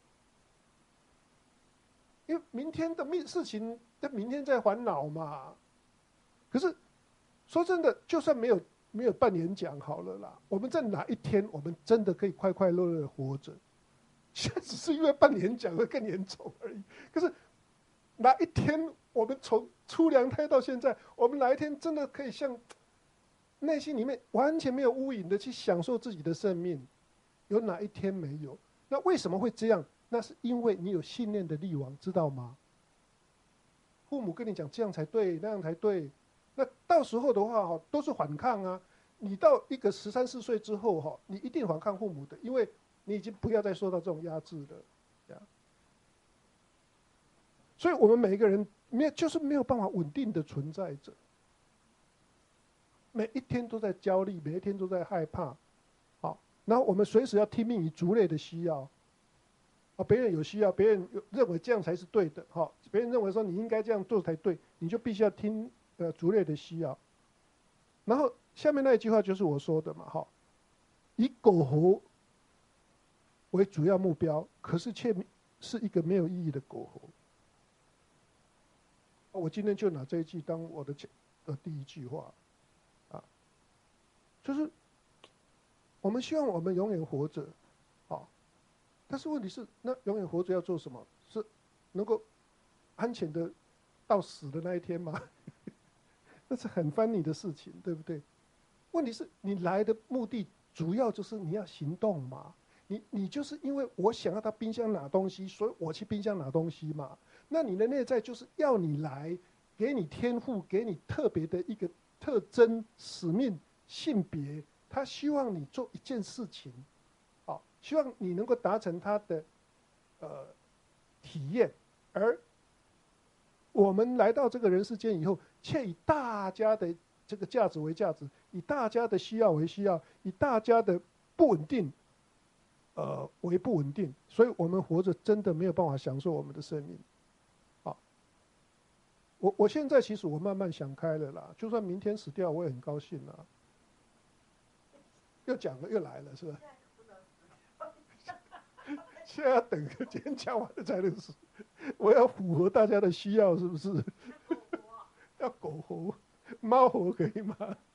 因为明天的命事情，那明天再烦恼嘛。可是说真的，就算没有没有办演讲好了啦，我们在哪一天我们真的可以快快乐乐的活着？现在只是因为办演讲会更严重而已。可是哪一天我们从出娘胎到现在，我们哪一天真的可以像内心里面完全没有污影的去享受自己的生命？有哪一天没有？那为什么会这样？那是因为你有信念的力王，知道吗？父母跟你讲这样才对，那样才对，那到时候的话哈，都是反抗啊。你到一个十三四岁之后哈，你一定反抗父母的，因为你已经不要再受到这种压制了，这样。所以我们每一个人没有，就是没有办法稳定的存在着，每一天都在焦虑，每一天都在害怕，好，然后我们随时要听命于族类的需要。啊，别人有需要，别人认为这样才是对的，哈，别人认为说你应该这样做才对，你就必须要听呃族类的需要。然后下面那一句话就是我说的嘛，哈，以苟活为主要目标，可是却是一个没有意义的苟活。我今天就拿这一句当我的的第一句话，啊，就是我们希望我们永远活着，啊，但是问题是，那永远活着要做什么？是能够安全的到死的那一天吗？那是很翻你的事情，对不对？问题是你来的目的主要就是你要行动嘛。你你就是因为我想要到冰箱拿东西，所以我去冰箱拿东西嘛。那你的内在就是要你来，给你天赋，给你特别的一个特征、使命、性别，他希望你做一件事情，啊，希望你能够达成他的呃体验，而我们来到这个人世间以后，却以大家的这个价值为价值，以大家的需要为需要，以大家的不稳定，呃为不稳定，所以我们活着真的没有办法享受我们的生命。啊，我我现在其实我慢慢想开了啦，就算明天死掉，我也很高兴啦。又讲了又来了，是吧？现在要等个今天讲完了才能死，我要符合大家的需要，是不是？要狗活，猫活可以吗？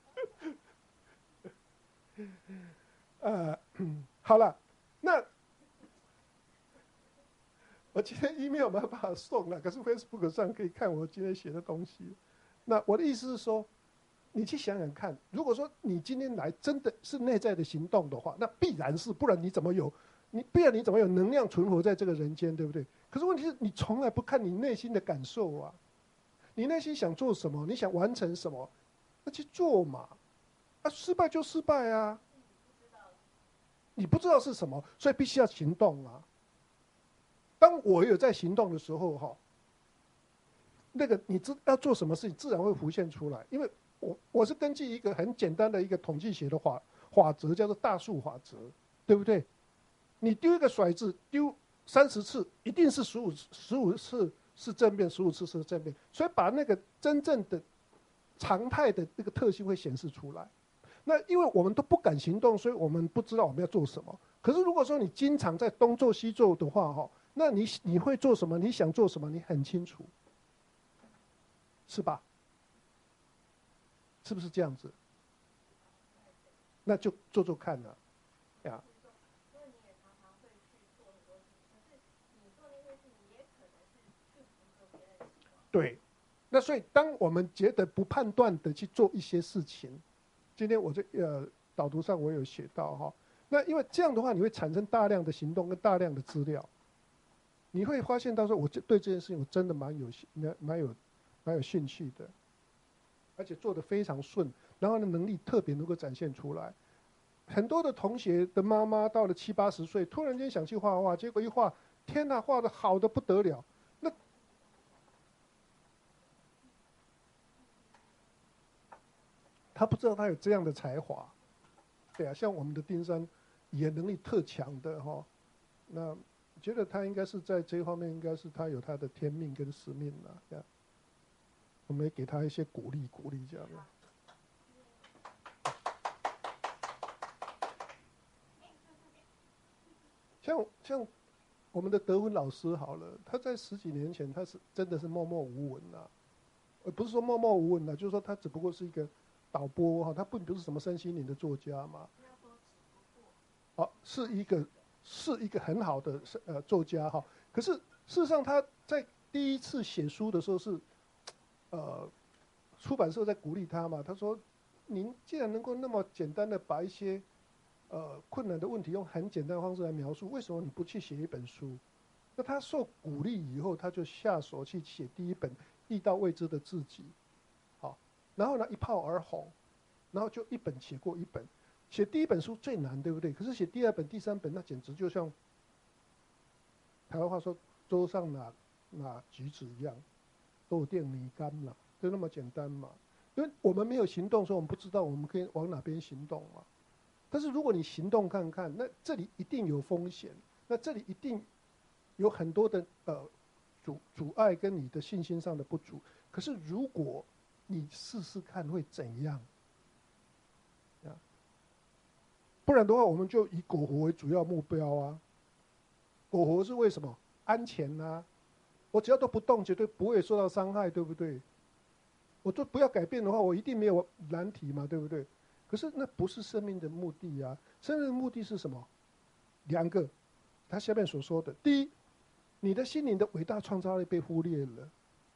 呃，好了，那我今天 email 没有办法送了，可是 Facebook 上可以看我今天写的东西。那我的意思是说， 你去想想看，如果说你今天来真的是内在的行动的话，那必然是，不然你怎么有你，不然你怎么有能量存活在这个人间，对不对？可是问题是你从来不看你内心的感受啊，你内心想做什么，你想完成什么，那去做嘛，啊，失败就失败啊，你不知道是什么，所以必须要行动啊。当我有在行动的时候，哈，那个你知要做什么事情，自然会浮现出来，因为。我我是根据一个很简单的一个统计学的法法则，叫做大数法则，对不对？你丢一个骰子，丢三十次，一定是十五十五次是正面，十五次是正面，所以把那个真正的常态的那个特性会显示出来。那因为我们都不敢行动，所以我们不知道我们要做什么。可是如果说你经常在东做西做的话，哈，那你你会做什么？你想做什么？你很清楚，是吧？是不是这样子？那就做做看了，呀。对，那所以当我们觉得不判断的去做一些事情，今天我这呃导读上我有写到哈，那因为这样的话，你会产生大量的行动跟大量的资料，你会发现到说，我对这件事情我真的蛮有蛮蛮有蛮有兴趣的，而且做得非常顺，然后呢能力特别能够展现出来。很多的同学的妈妈到了七八十岁，突然间想去画画，结果一画，天哪，画的好的不得了。那他不知道他有这样的才华，对啊，像我们的丁山，语言能力特强的哈，那觉得他应该是在这一方面，应该是他有他的天命跟使命了，这样，我们也给他一些鼓励，鼓励这样的。像像我们的德文老师好了，他在十几年前他是真的是默默无闻呐、啊，呃，不是说默默无闻呐、啊，就是说他只不过是一个导播哈，他并不是什么身心灵的作家嘛。好、哦，是一个是一个很好的呃作家哈，可是事实上他在第一次写书的时候是，呃，出版社在鼓励他嘛，他说，您既然能够那么简单的把一些呃困难的问题用很简单的方式来描述，为什么你不去写一本书？那他受鼓励以后，他就下手去写第一本《遇到未知的自己》，好，然后呢一炮而红，然后就一本写过一本。写第一本书最难，对不对？可是写第二本、第三本，那简直就像台湾话说“桌上拿拿橘子”一样，豆电米干嘛，就那么简单嘛。因为我们没有行动，所以我们不知道我们可以往哪边行动嘛。但是如果你行动看看，那这里一定有风险，那这里一定有很多的呃阻阻碍跟你的信心上的不足。可是如果你试试看会怎样？不然的话，我们就以苟活为主要目标啊。苟活是为什么？安全啊，我只要都不动，绝对不会受到伤害，对不对？我都不要改变的话，我一定没有难题嘛，对不对？可是那不是生命的目的啊，生命的目的是什么？两个，他下面所说的，第一，你的心灵的伟大创造力被忽略了。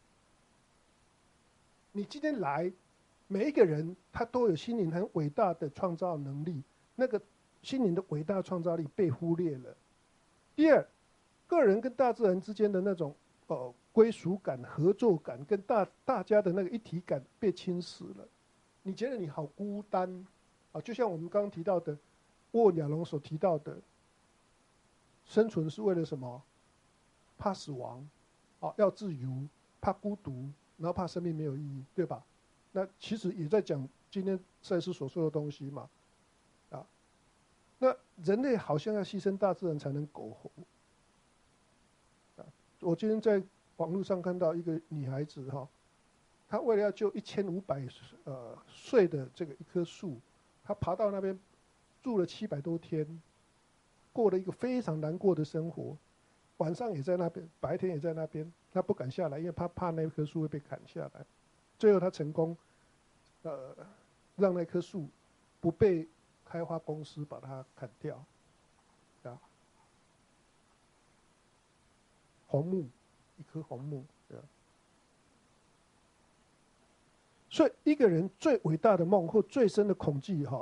你今天来，每一个人他都有心灵很伟大的创造能力。那个心灵的伟大创造力被忽略了。第二，个人跟大自然之间的那种呃归属感、合作感，跟大大家的那个一体感被侵蚀了。你觉得你好孤单啊？就像我们刚刚提到的沃鸟龙所提到的，生存是为了什么？怕死亡，啊，要自由，怕孤独，然后怕生命没有意义，对吧？那其实也在讲今天赛斯所说的东西嘛。那人类好像要牺牲大自然才能苟活。啊，我今天在网络上看到一个女孩子哈，她为了要救一千五百呃岁的这个一棵树，她爬到那边住了七百多天，过了一个非常难过的生活，晚上也在那边，白天也在那边，她不敢下来，因为她怕那棵树会被砍下来。最后她成功，呃，让那棵树不被开发公司把它砍掉，啊，红木，一棵红木，对啊。 所以一个人最伟大的梦或最深的恐惧，哈，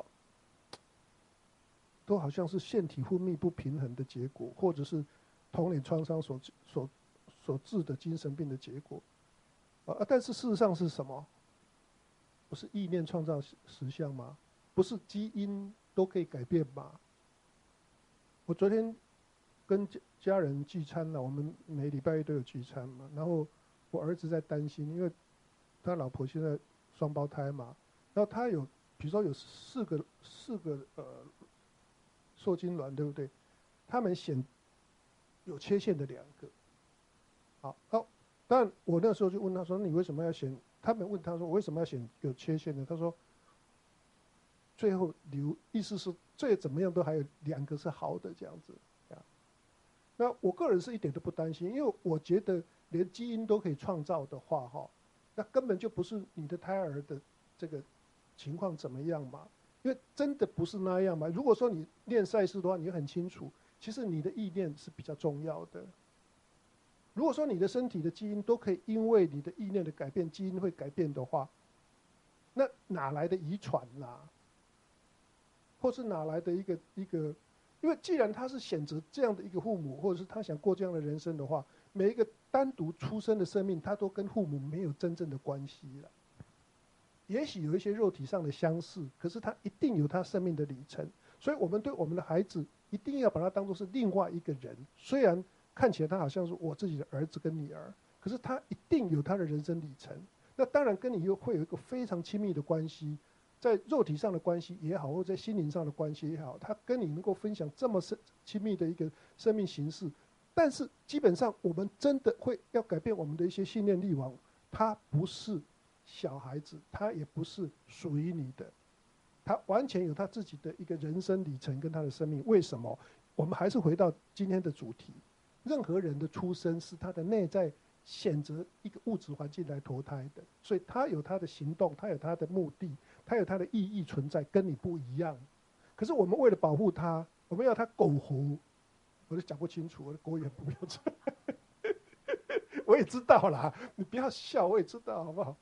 都好像是腺体分泌不平衡的结果，或者是童年创伤所所所致的精神病的结果。啊，但是事实上是什么？不是意念创造实相吗？不是基因都可以改变吗？我昨天跟家人聚餐了，我们每礼拜一都有聚餐嘛。然后我儿子在担心，因为他老婆现在双胞胎嘛，然后他有，比如说有四个四个呃受精卵，对不对？他们显有缺陷的两个。好，好，但我那时候就问他说：“你为什么要显？”他们问他说：“我为什么要显有缺陷呢？”他说：“最后留，意思是最怎么样都还有两个是好的这样子。”那我个人是一点都不担心，因为我觉得连基因都可以创造的话，哈，那根本就不是你的胎儿的这个情况怎么样嘛？因为真的不是那样嘛。如果说你练赛事的话，你很清楚，其实你的意念是比较重要的。如果说你的身体的基因都可以因为你的意念的改变，基因会改变的话，那哪来的遗传啦？或是哪来的一个一个？因为既然他是选择这样的一个父母，或者是他想过这样的人生的话，每一个单独出生的生命，他都跟父母没有真正的关系了。也许有一些肉体上的相似，可是他一定有他生命的里程。所以我们对我们的孩子一定要把他当作是另外一个人，虽然看起来他好像是我自己的儿子跟女儿，可是他一定有他的人生里程。那当然跟你又会有一个非常亲密的关系。在肉体上的关系也好，或者在心灵上的关系也好，他跟你能够分享这么深亲密的一个生命形式，但是基本上我们真的会要改变我们的一些信念力王，他不是小孩子，他也不是属于你的，他完全有他自己的一个人生里程跟他的生命。为什么？我们还是回到今天的主题，任何人的出生是他的内在选择一个物质环境来投胎的，所以他有他的行动，他有他的目的，他有他的意义存在，跟你不一样。可是我们为了保护他，我们要他苟活，我都讲不清楚，我的国语很不标准。我也知道啦，你不要笑，我也知道，好不好？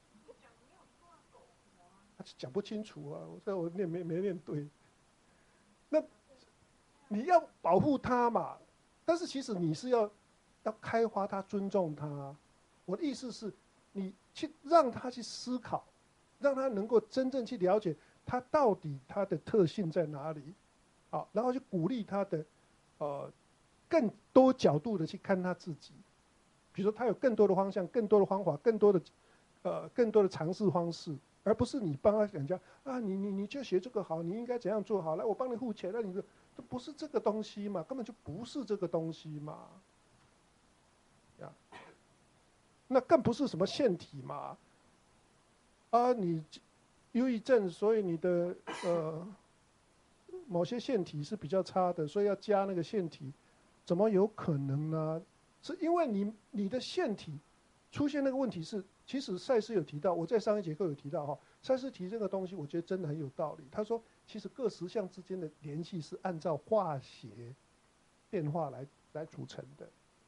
他讲不清楚啊，我这我念没没念对。那你要保护他嘛，但是其实你是要要开发他，尊重他。我的意思是，你去让他去思考。让他能够真正去了解他到底他的特性在哪里，好，然后去鼓励他的，呃，更多角度的去看他自己，比如说他有更多的方向、更多的方法、更多的，呃，更多的尝试方式，而不是你帮他讲讲啊，你你你就学这个好，你应该怎样做好，来我帮你付钱，那你这这不是这个东西嘛，根本就不是这个东西嘛，呀，那更不是什么腺体嘛。啊，你忧郁症，所以你的呃某些腺体是比较差的，所以要加那个腺体，怎么有可能呢？是因为你你的腺体出现那个问题是，其实赛斯有提到，我在上一节课有提到哈，赛斯提这个东西，我觉得真的很有道理。他说，其实各实相之间的联系是按照化学变化来来组成的。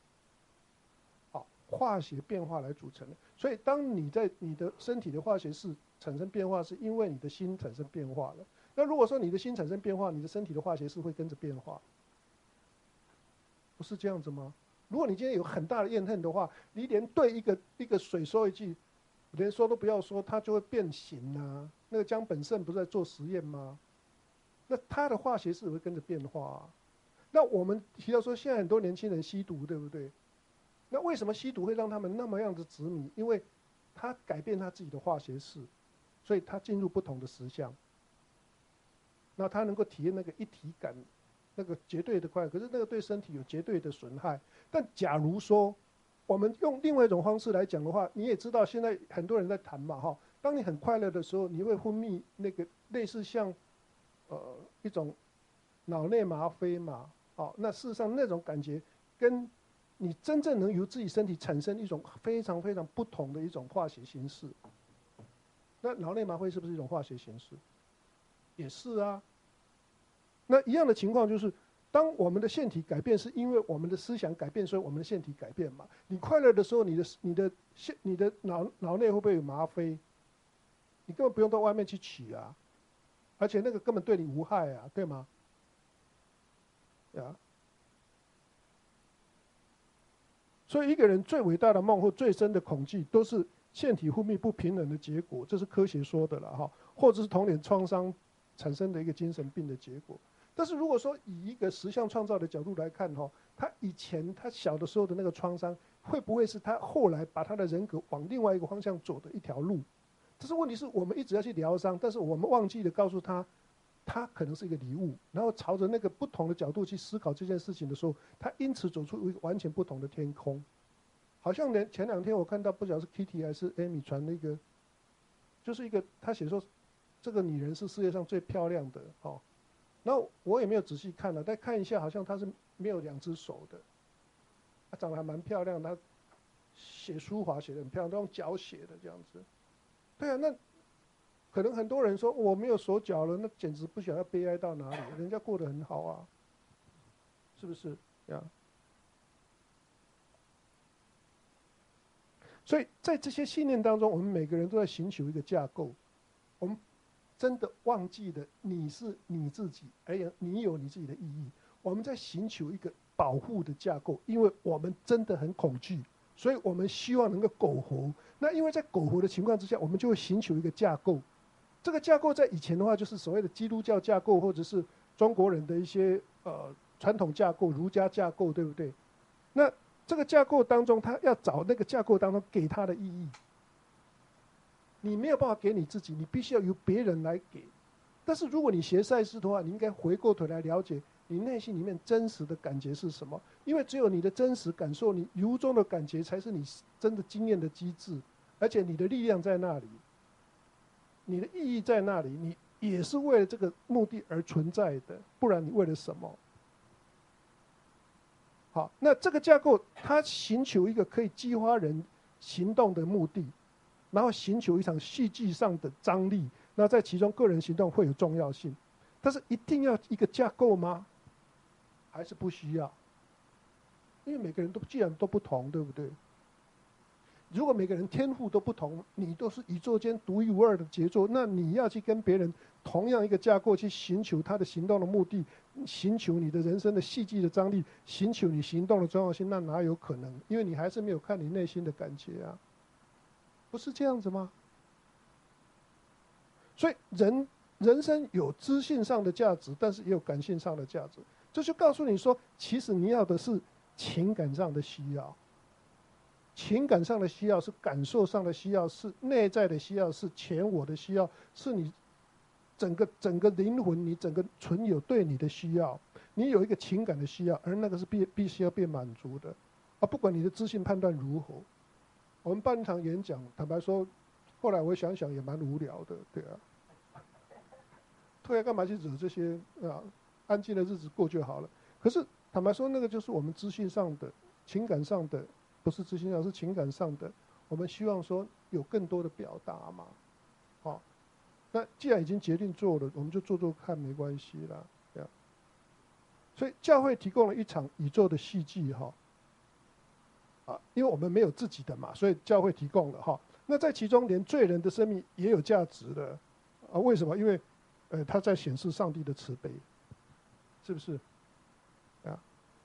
化学变化来组成的，所以当你在你的身体的化学式产生变化，是因为你的心产生变化了。那如果说你的心产生变化，你的身体的化学式会跟着变化，不是这样子吗？如果你今天有很大的怨恨的话，你连对一个一个水说一句，连说都不要说，它就会变形啊。那个江本胜不是在做实验吗？那它的化学式会跟着变化啊。那我们提到说，现在很多年轻人吸毒，对不对？那为什么吸毒会让他们那么样子执迷？因为他改变他自己的化学式，所以他进入不同的实相。那他能够体验那个一体感，那个绝对的快乐，可是那个对身体有绝对的损害。但假如说我们用另外一种方式来讲的话，你也知道现在很多人在谈嘛，哈，当你很快乐的时候，你会分泌那个类似像呃一种脑内吗啡嘛，哦，那事实上那种感觉跟你真正能由自己身体产生一种非常非常不同的一种化学形式。那脑内吗啡是不是一种化学形式？也是啊。那一样的情况就是，当我们的腺体改变，是因为我们的思想改变，所以我们的腺体改变嘛。你快乐的时候，你的你的腺你的脑脑内会不会有吗啡？ 你根本不用到外面去取啊，而且那个根本对你无害啊，对吗？呀，所以一个人最伟大的梦或最深的恐惧，都是腺体分泌不平衡的结果，这是科学说的了哈，或者是童年创伤产生的一个精神病的结果。但是如果说以一个实相创造的角度来看哈，他以前他小的时候的那个创伤，会不会是他后来把他的人格往另外一个方向走的一条路？这是问题，是我们一直要去疗伤，但是我们忘记了告诉他，他可能是一个礼物，然后朝着那个不同的角度去思考这件事情的时候，他因此走出一个完全不同的天空。好像连前两天我看到，不晓得是 Kitty 还是 Amy 传那个，就是一个他写说，这个女人是世界上最漂亮的哦。然后我也没有仔细看了，但看一下，好像她是没有两只手的，她长得还蛮漂亮，她写书法写得很漂亮，都用脚写的这样子。对啊，那可能很多人说我没有手脚了，那简直不晓得要悲哀到哪里，人家过得很好啊，是不是呀？所以在这些信念当中，我们每个人都在寻求一个架构。我们真的忘记了你是你自己，而且你有你自己的意义。我们在寻求一个保护的架构，因为我们真的很恐惧，所以我们希望能够苟活。那因为在苟活的情况之下，我们就会寻求一个架构。这个架构在以前的话，就是所谓的基督教架构，或者是中国人的一些呃传统架构、儒家架构，对不对？那这个架构当中，他要找那个架构当中给他的意义。你没有办法给你自己，你必须要由别人来给。但是如果你学赛事的话，你应该回过头来了解你内心里面真实的感觉是什么，因为只有你的真实感受，你由衷的感觉才是你真的经验的机制，而且你的力量在那里，你的意义在那里，你也是为了这个目的而存在的，不然你为了什么？好，那这个架构它寻求一个可以激发人行动的目的。然后寻求一场戏剧上的张力，那在其中个人行动会有重要性，但是一定要一个架构吗？还是不需要？因为每个人都既然都不同，对不对？如果每个人天赋都不同，你都是宇宙间独一无二的杰作，那你要去跟别人同样一个架构去寻求他的行动的目的，寻求你的人生的戏剧的张力，寻求你行动的重要性，那哪有可能？因为你还是没有看你内心的感觉啊。不是这样子吗？所以人人生有知性上的价值，但是也有感性上的价值。这就告诉你说，其实你要的是情感上的需要，情感上的需要是感受上的需要，是内在的需要，是全我的需要，是你整个整个灵魂，你整个存有对你的需要。你有一个情感的需要，而那个是必必须要被满足的，啊，不管你的知性判断如何。我们办一场演讲，坦白说，后来我想想也蛮无聊的，对啊，对啊，干嘛去惹这些啊？安静的日子过就好了。可是坦白说，那个就是我们资讯上的、情感上的，不是资讯上，是情感上的。我们希望说有更多的表达嘛，好，那既然已经决定做了，我们就做做看，没关系啦，对啊。所以教会提供了一场宇宙的戏剧，哈。啊，因为我们没有自己的嘛，所以教会提供了哈。那在其中，连罪人的生命也有价值的，啊，为什么？因为，呃，他在显示上帝的慈悲，是不是？啊，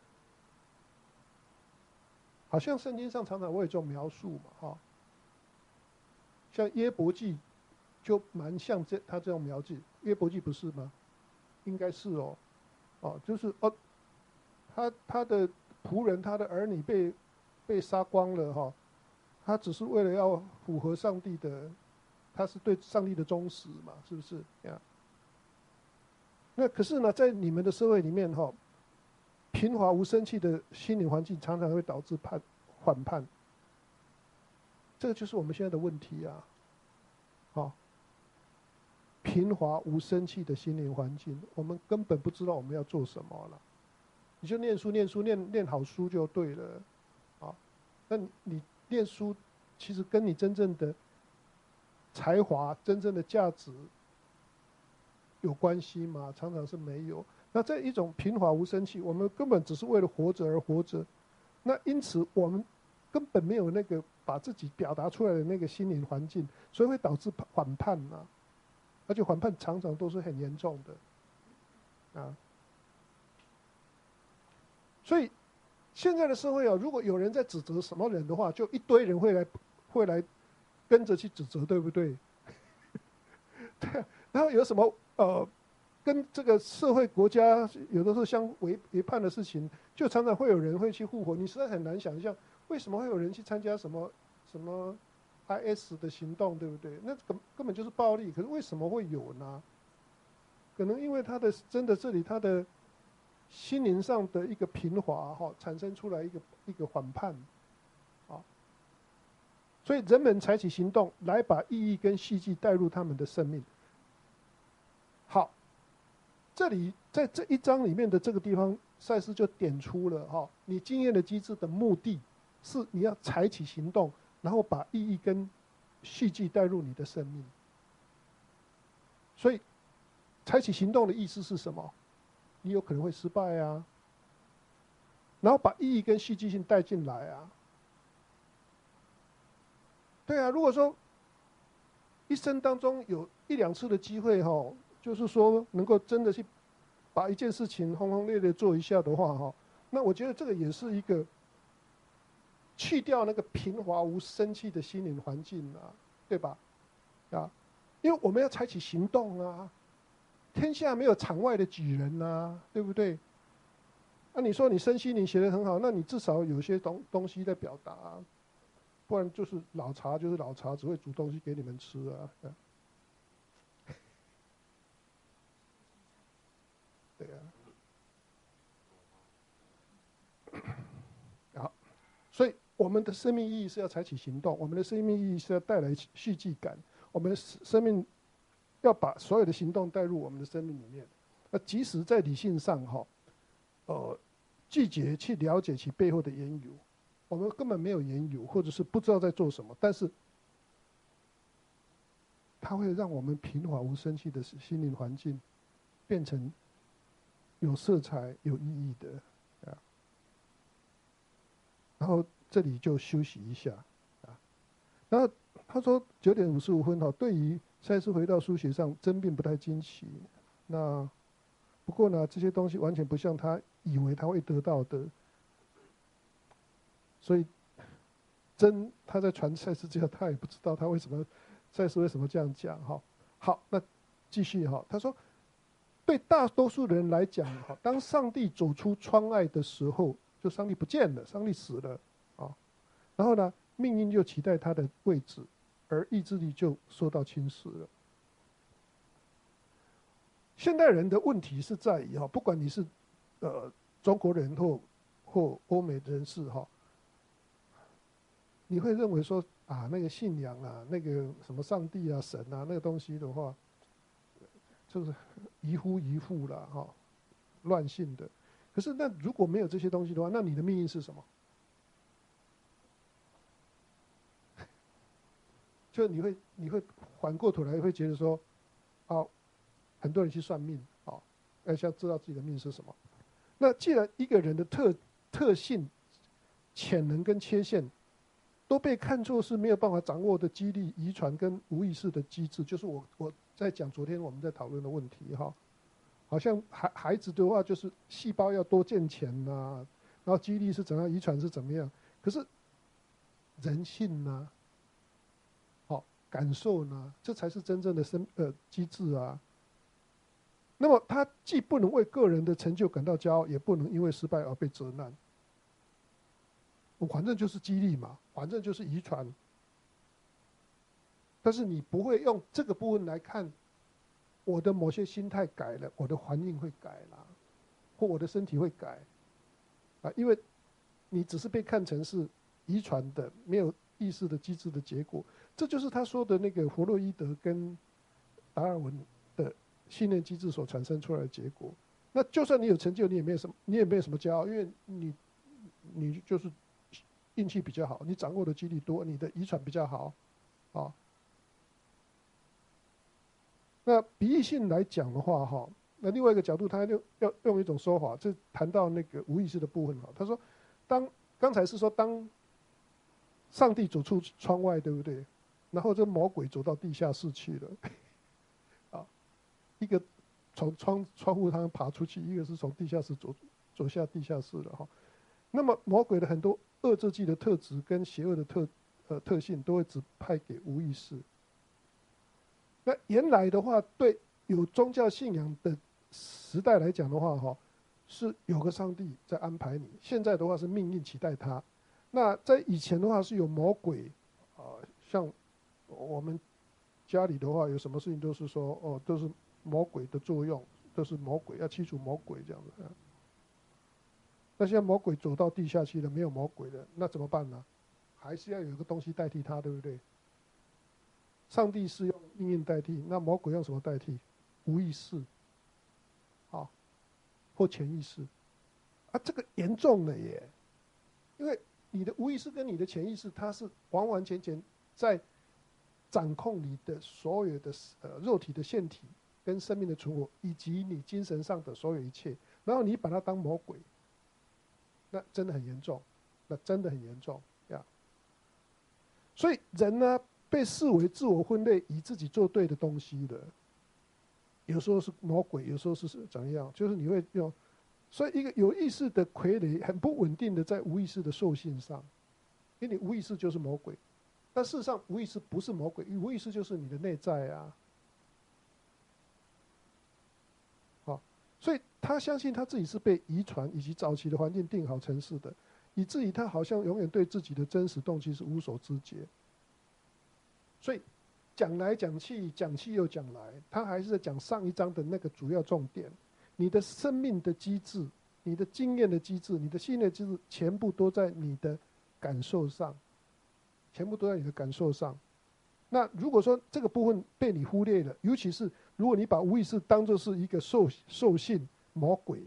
好像圣经上常常会有这种描述嘛，哈。像约伯记，就蛮像这他这种描记。约伯记不是吗？应该是哦，哦，就是哦，他他的仆人，他的儿女被被杀光了哈。他只是为了要符合上帝的，他是对上帝的忠实嘛，是不是呀？那可是呢，在你们的社会里面哈，平滑无生气的心理环境常常会导致叛反叛，这个就是我们现在的问题啊。好，平滑无生气的心灵环境，我们根本不知道我们要做什么了。你就念书念书念念好书就对了，啊，那你念书其实跟你真正的才华、真正的价值有关系吗？常常是没有。那在一种平滑无生气，我们根本只是为了活着而活着。那因此，我们根本没有那个把自己表达出来的那个心灵环境，所以会导致反叛啊，而且反叛常常都是很严重的啊。所以现在的社会啊，如果有人在指责什么人的话，就一堆人会来会来跟着去指责，对不对？对啊，然后有什么呃，跟这个社会国家有的时候相违违叛的事情，就常常会有人会去复活。你实在很难想象，为什么会有人去参加什么什么 I S 的行动，对不对？那根根本就是暴力。可是为什么会有呢？可能因为他的真的这里他的心灵上的一个平滑哈，产生出来一个一个反叛，啊，所以人们采取行动来把意义跟戏剧带入他们的生命。好，这里在这一章里面的这个地方，赛斯就点出了哈，你经验的机制的目的是你要采取行动，然后把意义跟戏剧带入你的生命。所以，采取行动的意思是什么？你有可能会失败啊，然后把意义跟戏剧性带进来啊。对啊，如果说一生当中有一两次的机会哈，就是说能够真的去把一件事情轰轰烈烈做一下的话哈，那我觉得这个也是一个去掉那个平滑无生气的心灵环境啊，对吧？啊，因为我们要采取行动啊。天下没有场外的举人呐、啊，对不对？那、啊、你说你身心灵学得很好，那你至少有些东东西在表达、啊，不然就是老茶就是老茶，只会煮东西给你们吃啊。对啊。好，所以我们的生命意义是要采取行动，我们的生命意义是要带来戏剧感，我们的生命要把所有的行动带入我们的生命里面。那即使在理性上哈，呃，拒绝去了解其背后的缘由，我们根本没有缘由，或者是不知道在做什么，但是它会让我们平滑无生气的心灵环境变成有色彩、有意义的啊。然后这里就休息一下啊。然后他说九点五十五分哈，对于赛斯回到书写上真并不太惊奇。那不过呢，这些东西完全不像他以为他会得到的，所以真他在传赛斯之后，他也不知道他为什么赛斯为什么这样讲哈。好，那继续哈，他说对大多数人来讲哈，当上帝走出窗外的时候，就上帝不见了，上帝死了啊，然后呢，命运就取代他的位置，而意志力就受到侵蚀了。现代人的问题是在于哈，不管你是呃中国人或或欧美人士哈，你会认为说啊，那个信仰啊，那个什么上帝啊、神啊，那个东西的话，就是愚夫愚妇了哈，乱信的。可是那如果没有这些东西的话，那你的命运是什么？就你会你会反过头来会觉得说，啊，很多人去算命啊，要想知道自己的命是什么。那既然一个人的特特性、潜能跟缺陷都被看作是没有办法掌握的激励、遗传跟无意识的机制，就是我我在讲昨天我们在讨论的问题哈。好像孩孩子的话，就是细胞要多健全呐、啊，然后激励是怎样，遗传是怎么样。可是人性呢、啊？好，感受呢？这才是真正的生呃机制啊。那么他既不能为个人的成就感到骄傲，也不能因为失败而被责难。反正就是激励嘛，反正就是遗传。但是你不会用这个部分来看，我的某些心态改了，我的环境会改了，或我的身体会改，啊，因为你只是被看成是遗传的、没有意识的机制的结果。这就是他说的那个弗洛伊德跟达尔文的信念机制所产生出来的结果。那就算你有成就，你也没有什么，你也没有什么骄傲，因为你你就是运气比较好，你掌握的几率多，你的遗传比较好，啊。那比喻性来讲的话，哈，那另外一个角度，他就要用一种说法，就谈到那个无意识的部分哈。他说，当刚才是说当上帝走出窗外，对不对？然后这魔鬼走到地下室去了，啊，一个从窗窗户上爬出去，一个是从地下室走走下地下室了哈。那么魔鬼的很多恶作剧的特质跟邪恶的特呃特性，都会指派给无意识。那原来的话，对有宗教信仰的时代来讲的话，哈，是有个上帝在安排你；现在的话是命运取代他。那在以前的话是有魔鬼，啊、呃，像我们家里的话，有什么事情都是说，哦，都是魔鬼的作用，都是魔鬼要驱除魔鬼这样子。那现在魔鬼走到地下去了，没有魔鬼了，那怎么办呢？还是要有一个东西代替他，对不对？上帝是用命运代替，那魔鬼用什么代替？无意识，啊，或潜意识，啊，这个严重了耶！因为你的无意识跟你的潜意识，它是完完全全在掌控你的所有的呃肉体的腺体跟生命的存活，以及你精神上的所有一切，然后你把它当魔鬼，那真的很严重，那真的很严重呀。所以人呢，被视为自我分类，以自己做对的东西的，有时候是魔鬼，有时候是怎样，就是你会用。所以一个有意识的傀儡，很不稳定的在无意识的兽性上，因为你无意识就是魔鬼，但事实上无意识不是魔鬼，无意识就是你的内在啊。好，所以他相信他自己是被遗传以及早期的环境定好程式的，以至于他好像永远对自己的真实动机是无所知觉。所以讲来讲去，讲去又讲来，他还是在讲上一章的那个主要重点。你的生命的机制，你的经验的机制，你的信念机制，全部都在你的感受上，全部都在你的感受上。那如果说这个部分被你忽略了，尤其是如果你把无意识当作是一个兽兽性魔鬼，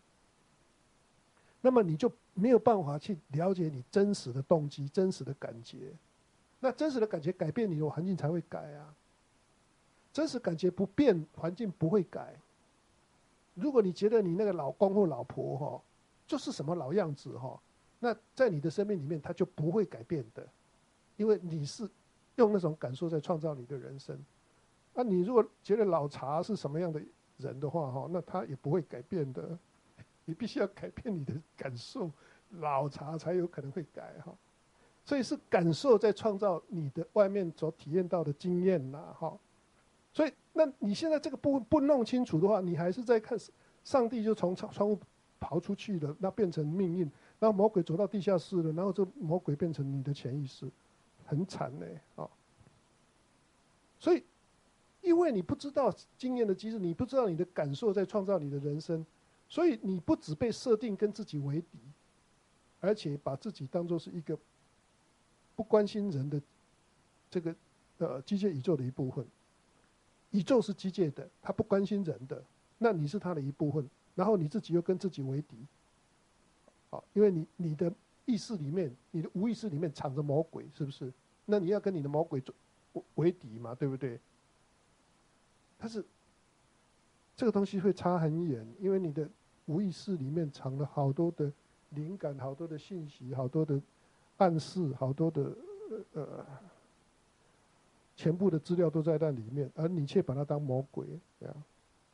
那么你就没有办法去了解你真实的动机、真实的感觉。那真实的感觉改变你的环境才会改啊，真实感觉不变，环境不会改。如果你觉得你那个老公或老婆哈、哦，就是什么老样子哈、哦，那在你的生命里面他就不会改变的，因为你是用那种感受在创造你的人生。那、啊、你如果觉得老茶是什么样的人的话哈，那他也不会改变的。你必须要改变你的感受，老茶才有可能会改哈。所以是感受在创造你的外面所体验到的经验呐哈。所以，那你现在这个不不弄清楚的话，你还是在看上帝就从窗户跑出去了，那变成命运，然后魔鬼走到地下室了，然后这魔鬼变成你的潜意识，很惨呢啊。所以，因为你不知道经验的机制，你不知道你的感受在创造你的人生，所以你不只被设定跟自己为敌，而且把自己当作是一个不关心人的这个呃机械宇宙的一部分。宇宙是机械的，它不关心人的，那你是它的一部分，然后你自己又跟自己为敌，好，因为你你的意识里面，你的无意识里面藏着魔鬼，是不是？那你要跟你的魔鬼为敌嘛，对不对？但是这个东西会差很远，因为你的无意识里面藏了好多的灵感，好多的信息，好多的暗示，好多的呃。呃全部的资料都在那里面，而你却把它当魔鬼，这样。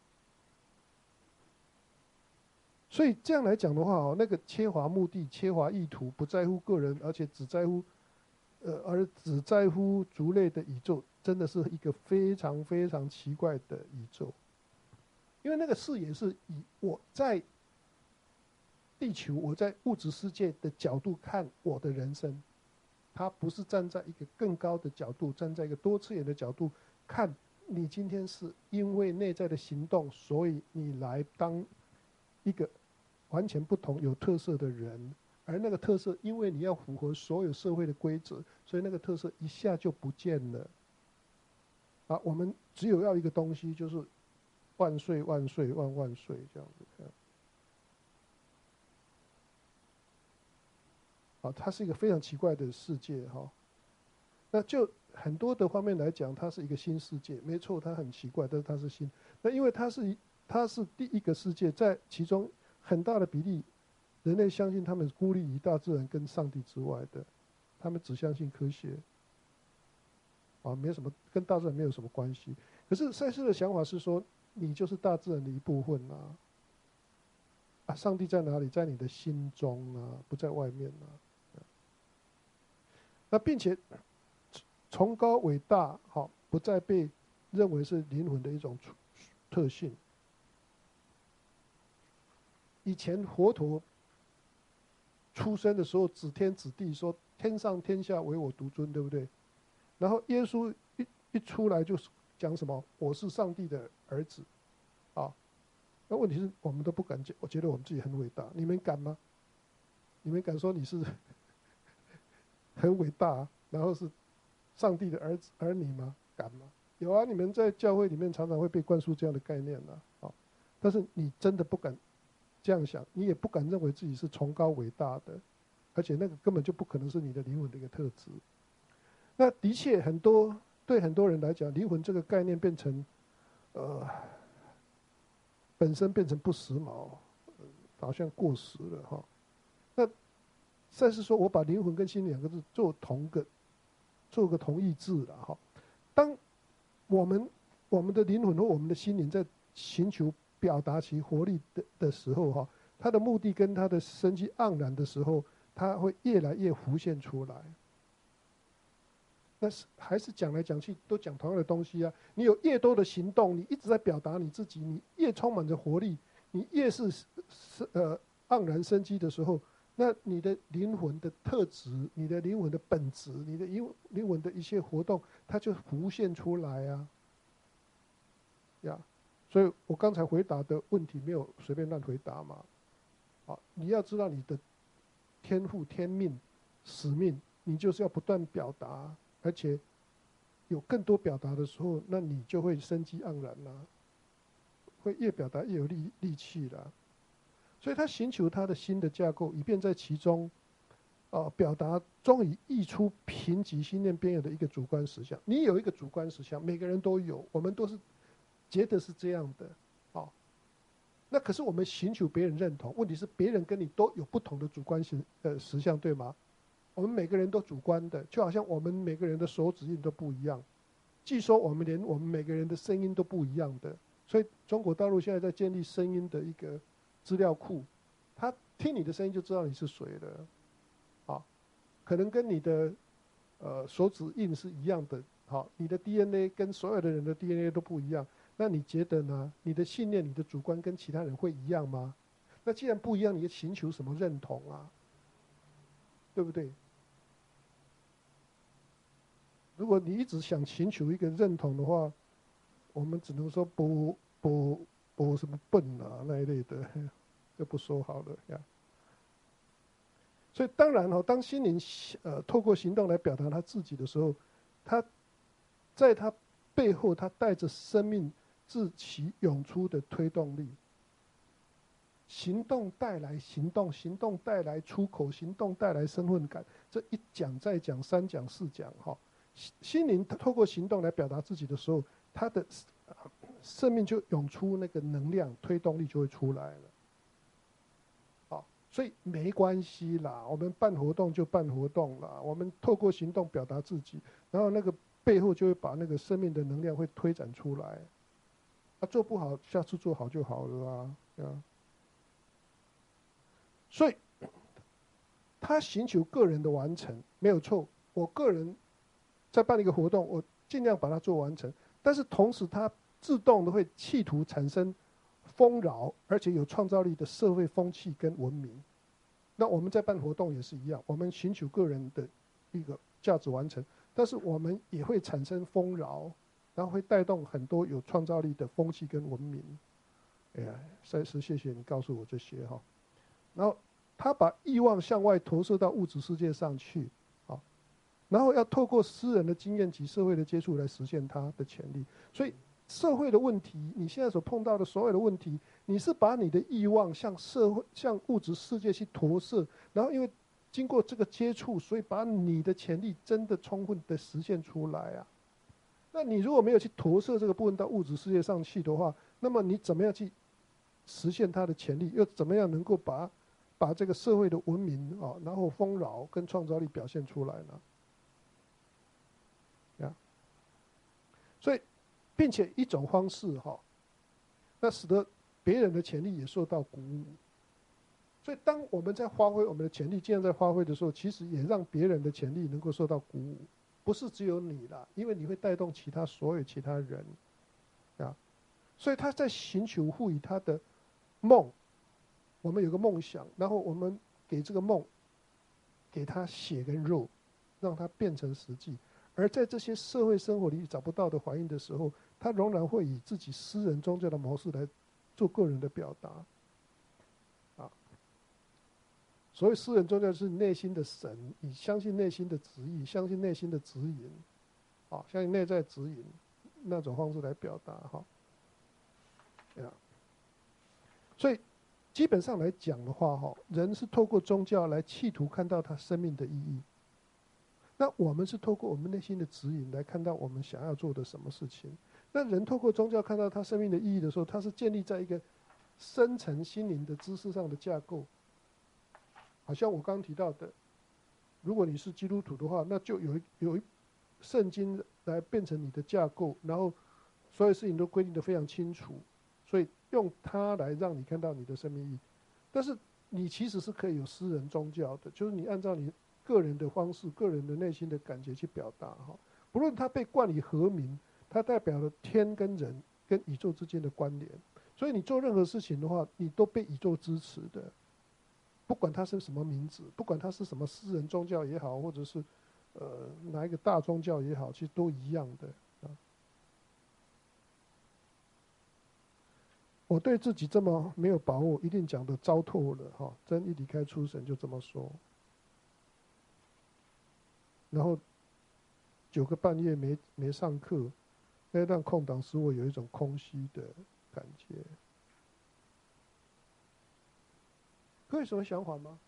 所以这样来讲的话，哦，那个缺乏目的、缺乏意图、不在乎个人，而且只在乎，呃，而只在乎族类的宇宙，真的是一个非常非常奇怪的宇宙。因为那个视野是以我在地球、我在物质世界的角度看我的人生。他不是站在一个更高的角度，站在一个多次元的角度看你今天是因为内在的行动，所以你来当一个完全不同、有特色的人，而那个特色，因为你要符合所有社会的规则，所以那个特色一下就不见了。啊，我们只有要一个东西，就是万岁万岁万万岁这样子。啊，它是一个非常奇怪的世界哈。那就很多的方面来讲，它是一个新世界，没错，它很奇怪，但是它是新。那因为它是它是第一个世界，在其中很大的比例，人类相信他们孤立于大自然跟上帝之外的。 他们只相信科学，啊，没有什么跟大自然没有什么关系。可是赛斯的想法是说，你就是大自然的一部分啊。啊，上帝在哪里？在你的心中啊，不在外面啊。那并且崇高伟大，好，不再被认为是灵魂的一种特性。以前佛陀出生的时候，指天指地说天上天下唯我独尊，对不对？然后耶稣一一出来就是讲什么？我是上帝的儿子，啊。那问题是我们都不敢讲，我觉得我们自己很伟大，你们敢吗？你们敢说你是很伟大，然后是上帝的儿子儿女吗？敢吗？有啊，你们在教会里面常常会被灌输这样的概念啊，啊，但是你真的不敢这样想，你也不敢认为自己是崇高伟大的，而且那个根本就不可能是你的灵魂的一个特质。那的确很多对很多人来讲，灵魂这个概念变成呃。本身变成不时髦，好像过时了哈。那赛斯说，我把灵魂跟心两个字做同个，做个同义字了哈。当我们我们的灵魂和我们的心灵在寻求表达其活力的的时候哈，它的目的跟它的生机盎然的时候，它会越来越浮现出来。那是还是讲来讲去都讲同样的东西啊！你有越多的行动，你一直在表达你自己，你越充满着活力，你越是是呃盎然生机的时候，那你的灵魂的特质、你的灵魂的本质、你的灵灵魂的一些活动，它就浮现出来啊！呀，所以我刚才回答的问题没有随便乱回答嘛。啊，你要知道你的天赋、天命、使命，你就是要不断表达。而且有更多表达的时候，那你就会生机盎然啦、啊，会越表达越有力力气啦。所以他寻求他的新的架构，以便在其中，呃，表达终于溢出贫瘠心念边缘的一个主观实相。你有一个主观实相，每个人都有，我们都是觉得是这样的，哦。那可是我们寻求别人认同，问题是别人跟你都有不同的主观实呃实相，对吗？我们每个人都主观的，就好像我们每个人的手指印都不一样。据说我们连我们每个人的声音都不一样的，所以中国大陆现在在建立声音的一个资料库，他听你的声音就知道你是谁了，啊，可能跟你的呃手指印是一样的，好，你的 D N A 跟所有的人的 D N A 都不一样，那你觉得呢？你的信念、你的主观跟其他人会一样吗？那既然不一样，你寻求什么认同啊？对不对？如果你一直想寻求一个认同的话，我们只能说不不不什么笨啊那一类的，就不说好了呀。所以当然哈、哦，当心灵呃透过行动来表达他自己的时候，他在他背后，他带着生命自其涌出的推动力。行动带来行动，行动带来出口，行动带来身份感。这一讲再讲，三讲四讲哈。心灵透过行动来表达自己的时候，他的生命就涌出那个能量，推动力就会出来了。好，所以没关系啦，我们办活动就办活动啦，我们透过行动表达自己，然后那个背后就会把那个生命的能量会推展出来。啊，做不好，下次做好就好了啊，啊。所以，他寻求个人的完成没有错，我个人在办一个活动，我尽量把它做完成。但是同时，它自动的会企图产生丰饶而且有创造力的社会风气跟文明。那我们在办活动也是一样，我们寻求个人的一个价值完成，但是我们也会产生丰饶，然后会带动很多有创造力的风气跟文明。哎呀，赛斯，谢谢你告诉我这些哈。然后他把欲望向外投射到物质世界上去，啊，然后要透过私人的经验及社会的接触来实现他的潜力。所以社会的问题，你现在所碰到的所有的问题，你是把你的欲望向社会、向物质世界去投射，然后因为经过这个接触，所以把你的潜力真的充分的实现出来啊。那你如果没有去投射这个部分到物质世界上去的话，那么你怎么样去实现它的潜力？又怎么样能够把把这个社会的文明啊，然后丰饶跟创造力表现出来呢？呀，所以，并且一种方式哈，那使得别人的潜力也受到鼓舞。所以，当我们在发挥我们的潜力，这样在发挥的时候，其实也让别人的潜力能够受到鼓舞，不是只有你啦，因为你会带动其他所有其他人，啊，所以他在寻求赋予他的梦，我们有个梦想，然后我们给这个梦，给他血跟肉，让它变成实际。而在这些社会生活里找不到的回应的时候，他仍然会以自己私人宗教的模式来做个人的表达。所谓私人宗教是内心的神，你相信内心的旨意，相信内心的指引，啊，相信内在指引那种方式来表达哈。呀，所以基本上来讲的话，哈，人是透过宗教来企图看到他生命的意义。那我们是透过我们内心的指引来看到我们想要做的什么事情。那人透过宗教看到他生命的意义的时候，他是建立在一个深层心灵的知识上的架构。好像我刚刚提到的，如果你是基督徒的话，那就有一有一圣经来变成你的架构，然后所有事情都规定得非常清楚，所以用它来让你看到你的生命意义。但是你其实是可以有私人宗教的，就是你按照你个人的方式、个人的内心的感觉去表达哈。不论它被冠以何名，它代表了天跟人跟宇宙之间的关联。所以你做任何事情的话，你都被宇宙支持的。不管它是什么名字，不管它是什么私人宗教也好，或者是呃哪一个大宗教也好，其实都一样的啊。我对自己这么没有把握，一定讲的糟透了哈。真一离开出神就这么说，然后九个半夜没没上课，那段空档使我有一种空虚的感觉。各位有什么想法吗？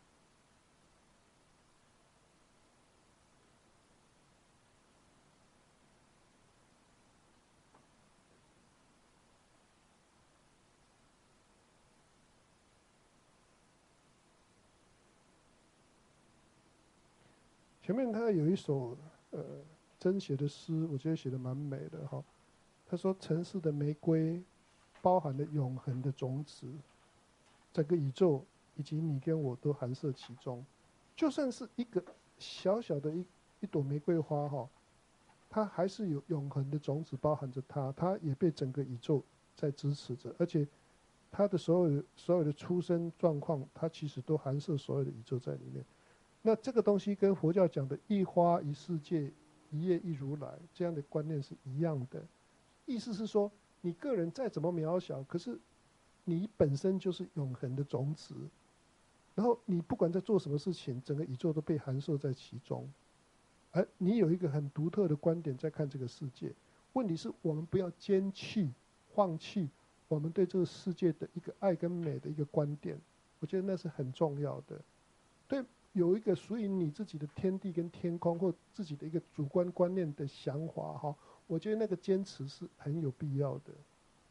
前面他有一首呃真写的诗，我觉得写的蛮美的哈。他说：城市的玫瑰包含了永恒的种子，整个宇宙以及你跟我都含摄其中。就算是一个小小的一一朵玫瑰花哈，它还是有永恒的种子包含着它，它也被整个宇宙在支持着，而且它的所有所有的出生状况，它其实都含摄所有的宇宙在里面。那这个东西跟佛教讲的一花一世界，一叶一如来这样的观念是一样的。意思是说，你个人再怎么渺小，可是你本身就是永恒的种子，然后你不管在做什么事情，整个宇宙都被含摄在其中，而你有一个很独特的观点在看这个世界。问题是我们不要坚弃、放弃我们对这个世界的一个爱跟美的一个观点，我觉得那是很重要的。对，有一个属于你自己的天地跟天空，或自己的一个主观观念的想法哈，我觉得那个坚持是很有必要的。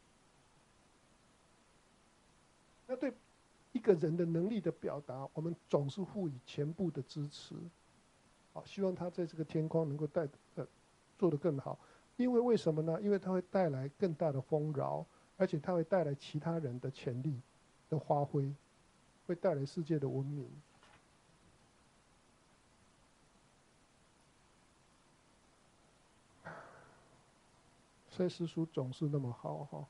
那对一个人的能力的表达，我们总是赋予全部的支持。好，希望他在这个天空能够带呃做得更好。因为为什么呢？因为它会带来更大的丰饶，而且它会带来其他人的潜力的发挥，会带来世界的文明。所以诗书总是那么好哈。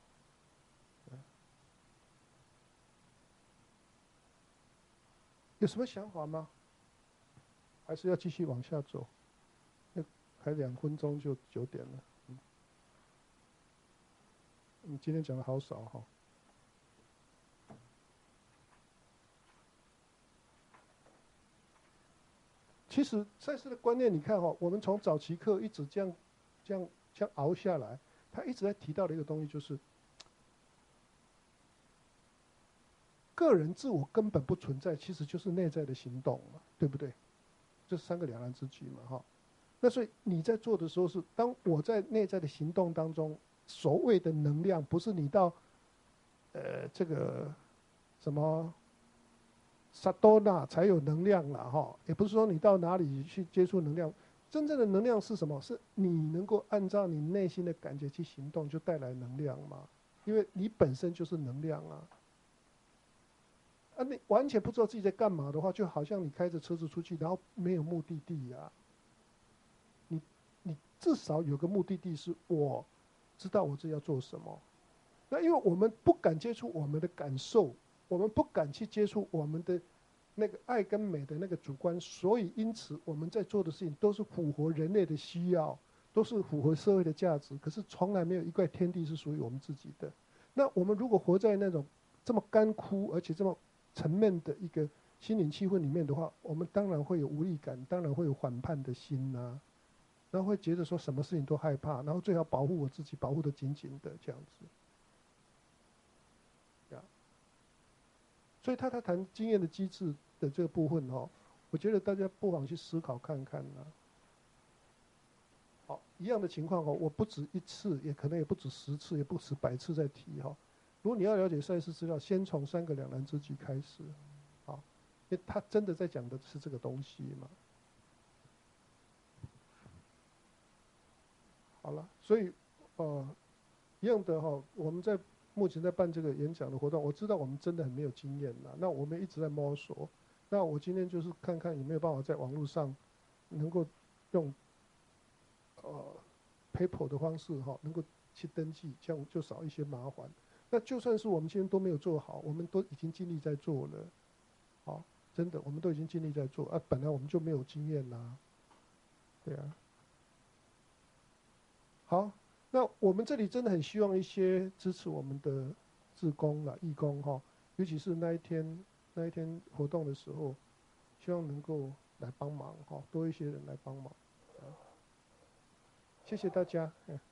有什么想法吗？还是要继续往下走？还两分钟就九点了。嗯，你今天讲的好少哈。其实赛事的观念，你看哈，我们从早期课一直这样、这样、这样熬下来，他一直在提到的一个东西就是，个人自我根本不存在，其实就是内在的行动嘛，对不对？这三个两难之举嘛，哈。那所以你在做的时候是，当我在内在的行动当中，所谓的能量，不是你到，呃，这个什么萨多纳才有能量了哈，也不是说你到哪里去接触能量，真正的能量是什么？是你能够按照你内心的感觉去行动，就带来能量嘛。因为你本身就是能量啊。啊，你完全不知道自己在干嘛的话，就好像你开着车子出去，然后没有目的地呀、啊。你你至少有个目的地，是我知道我自己要做什么。那因为我们不敢接触我们的感受，我们不敢去接触我们的那个爱跟美的那个主观，所以因此我们在做的事情都是符合人类的需要，都是符合社会的价值。可是从来没有一块天地是属于我们自己的。那我们如果活在那种这么干枯而且这么沉闷的一个心灵气氛里面的话，我们当然会有无力感，当然会有反叛的心呐、啊，然后会觉得说什么事情都害怕，然后最好保护我自己，保护得紧紧的这样子。所以他他谈经验的机制的这个部分哦，我觉得大家不妨去思考看看啊。好，一样的情况哦，我不止一次，也可能也不止十次，也不止百次在提哈。如果你要了解赛事资料，先从三个两难之举开始，好，因为他真的在讲的是这个东西嘛。好了，所以呃，一样的哈，我们在目前在办这个演讲的活动，我知道我们真的很没有经验啦，那我们一直在摸索。那我今天就是看看有没有办法在网络上能够用呃 paper 的方式哈，能够去登记，这样就少一些麻烦。那就算是我们今天都没有做好，我们都已经尽力在做了，好，真的我们都已经尽力在做啊，本来我们就没有经验啦，对啊。好，那我们这里真的很希望一些支持我们的志工啦、义工哈，尤其是那一天那一天活动的时候，希望能够来帮忙哈，多一些人来帮忙，谢谢大家。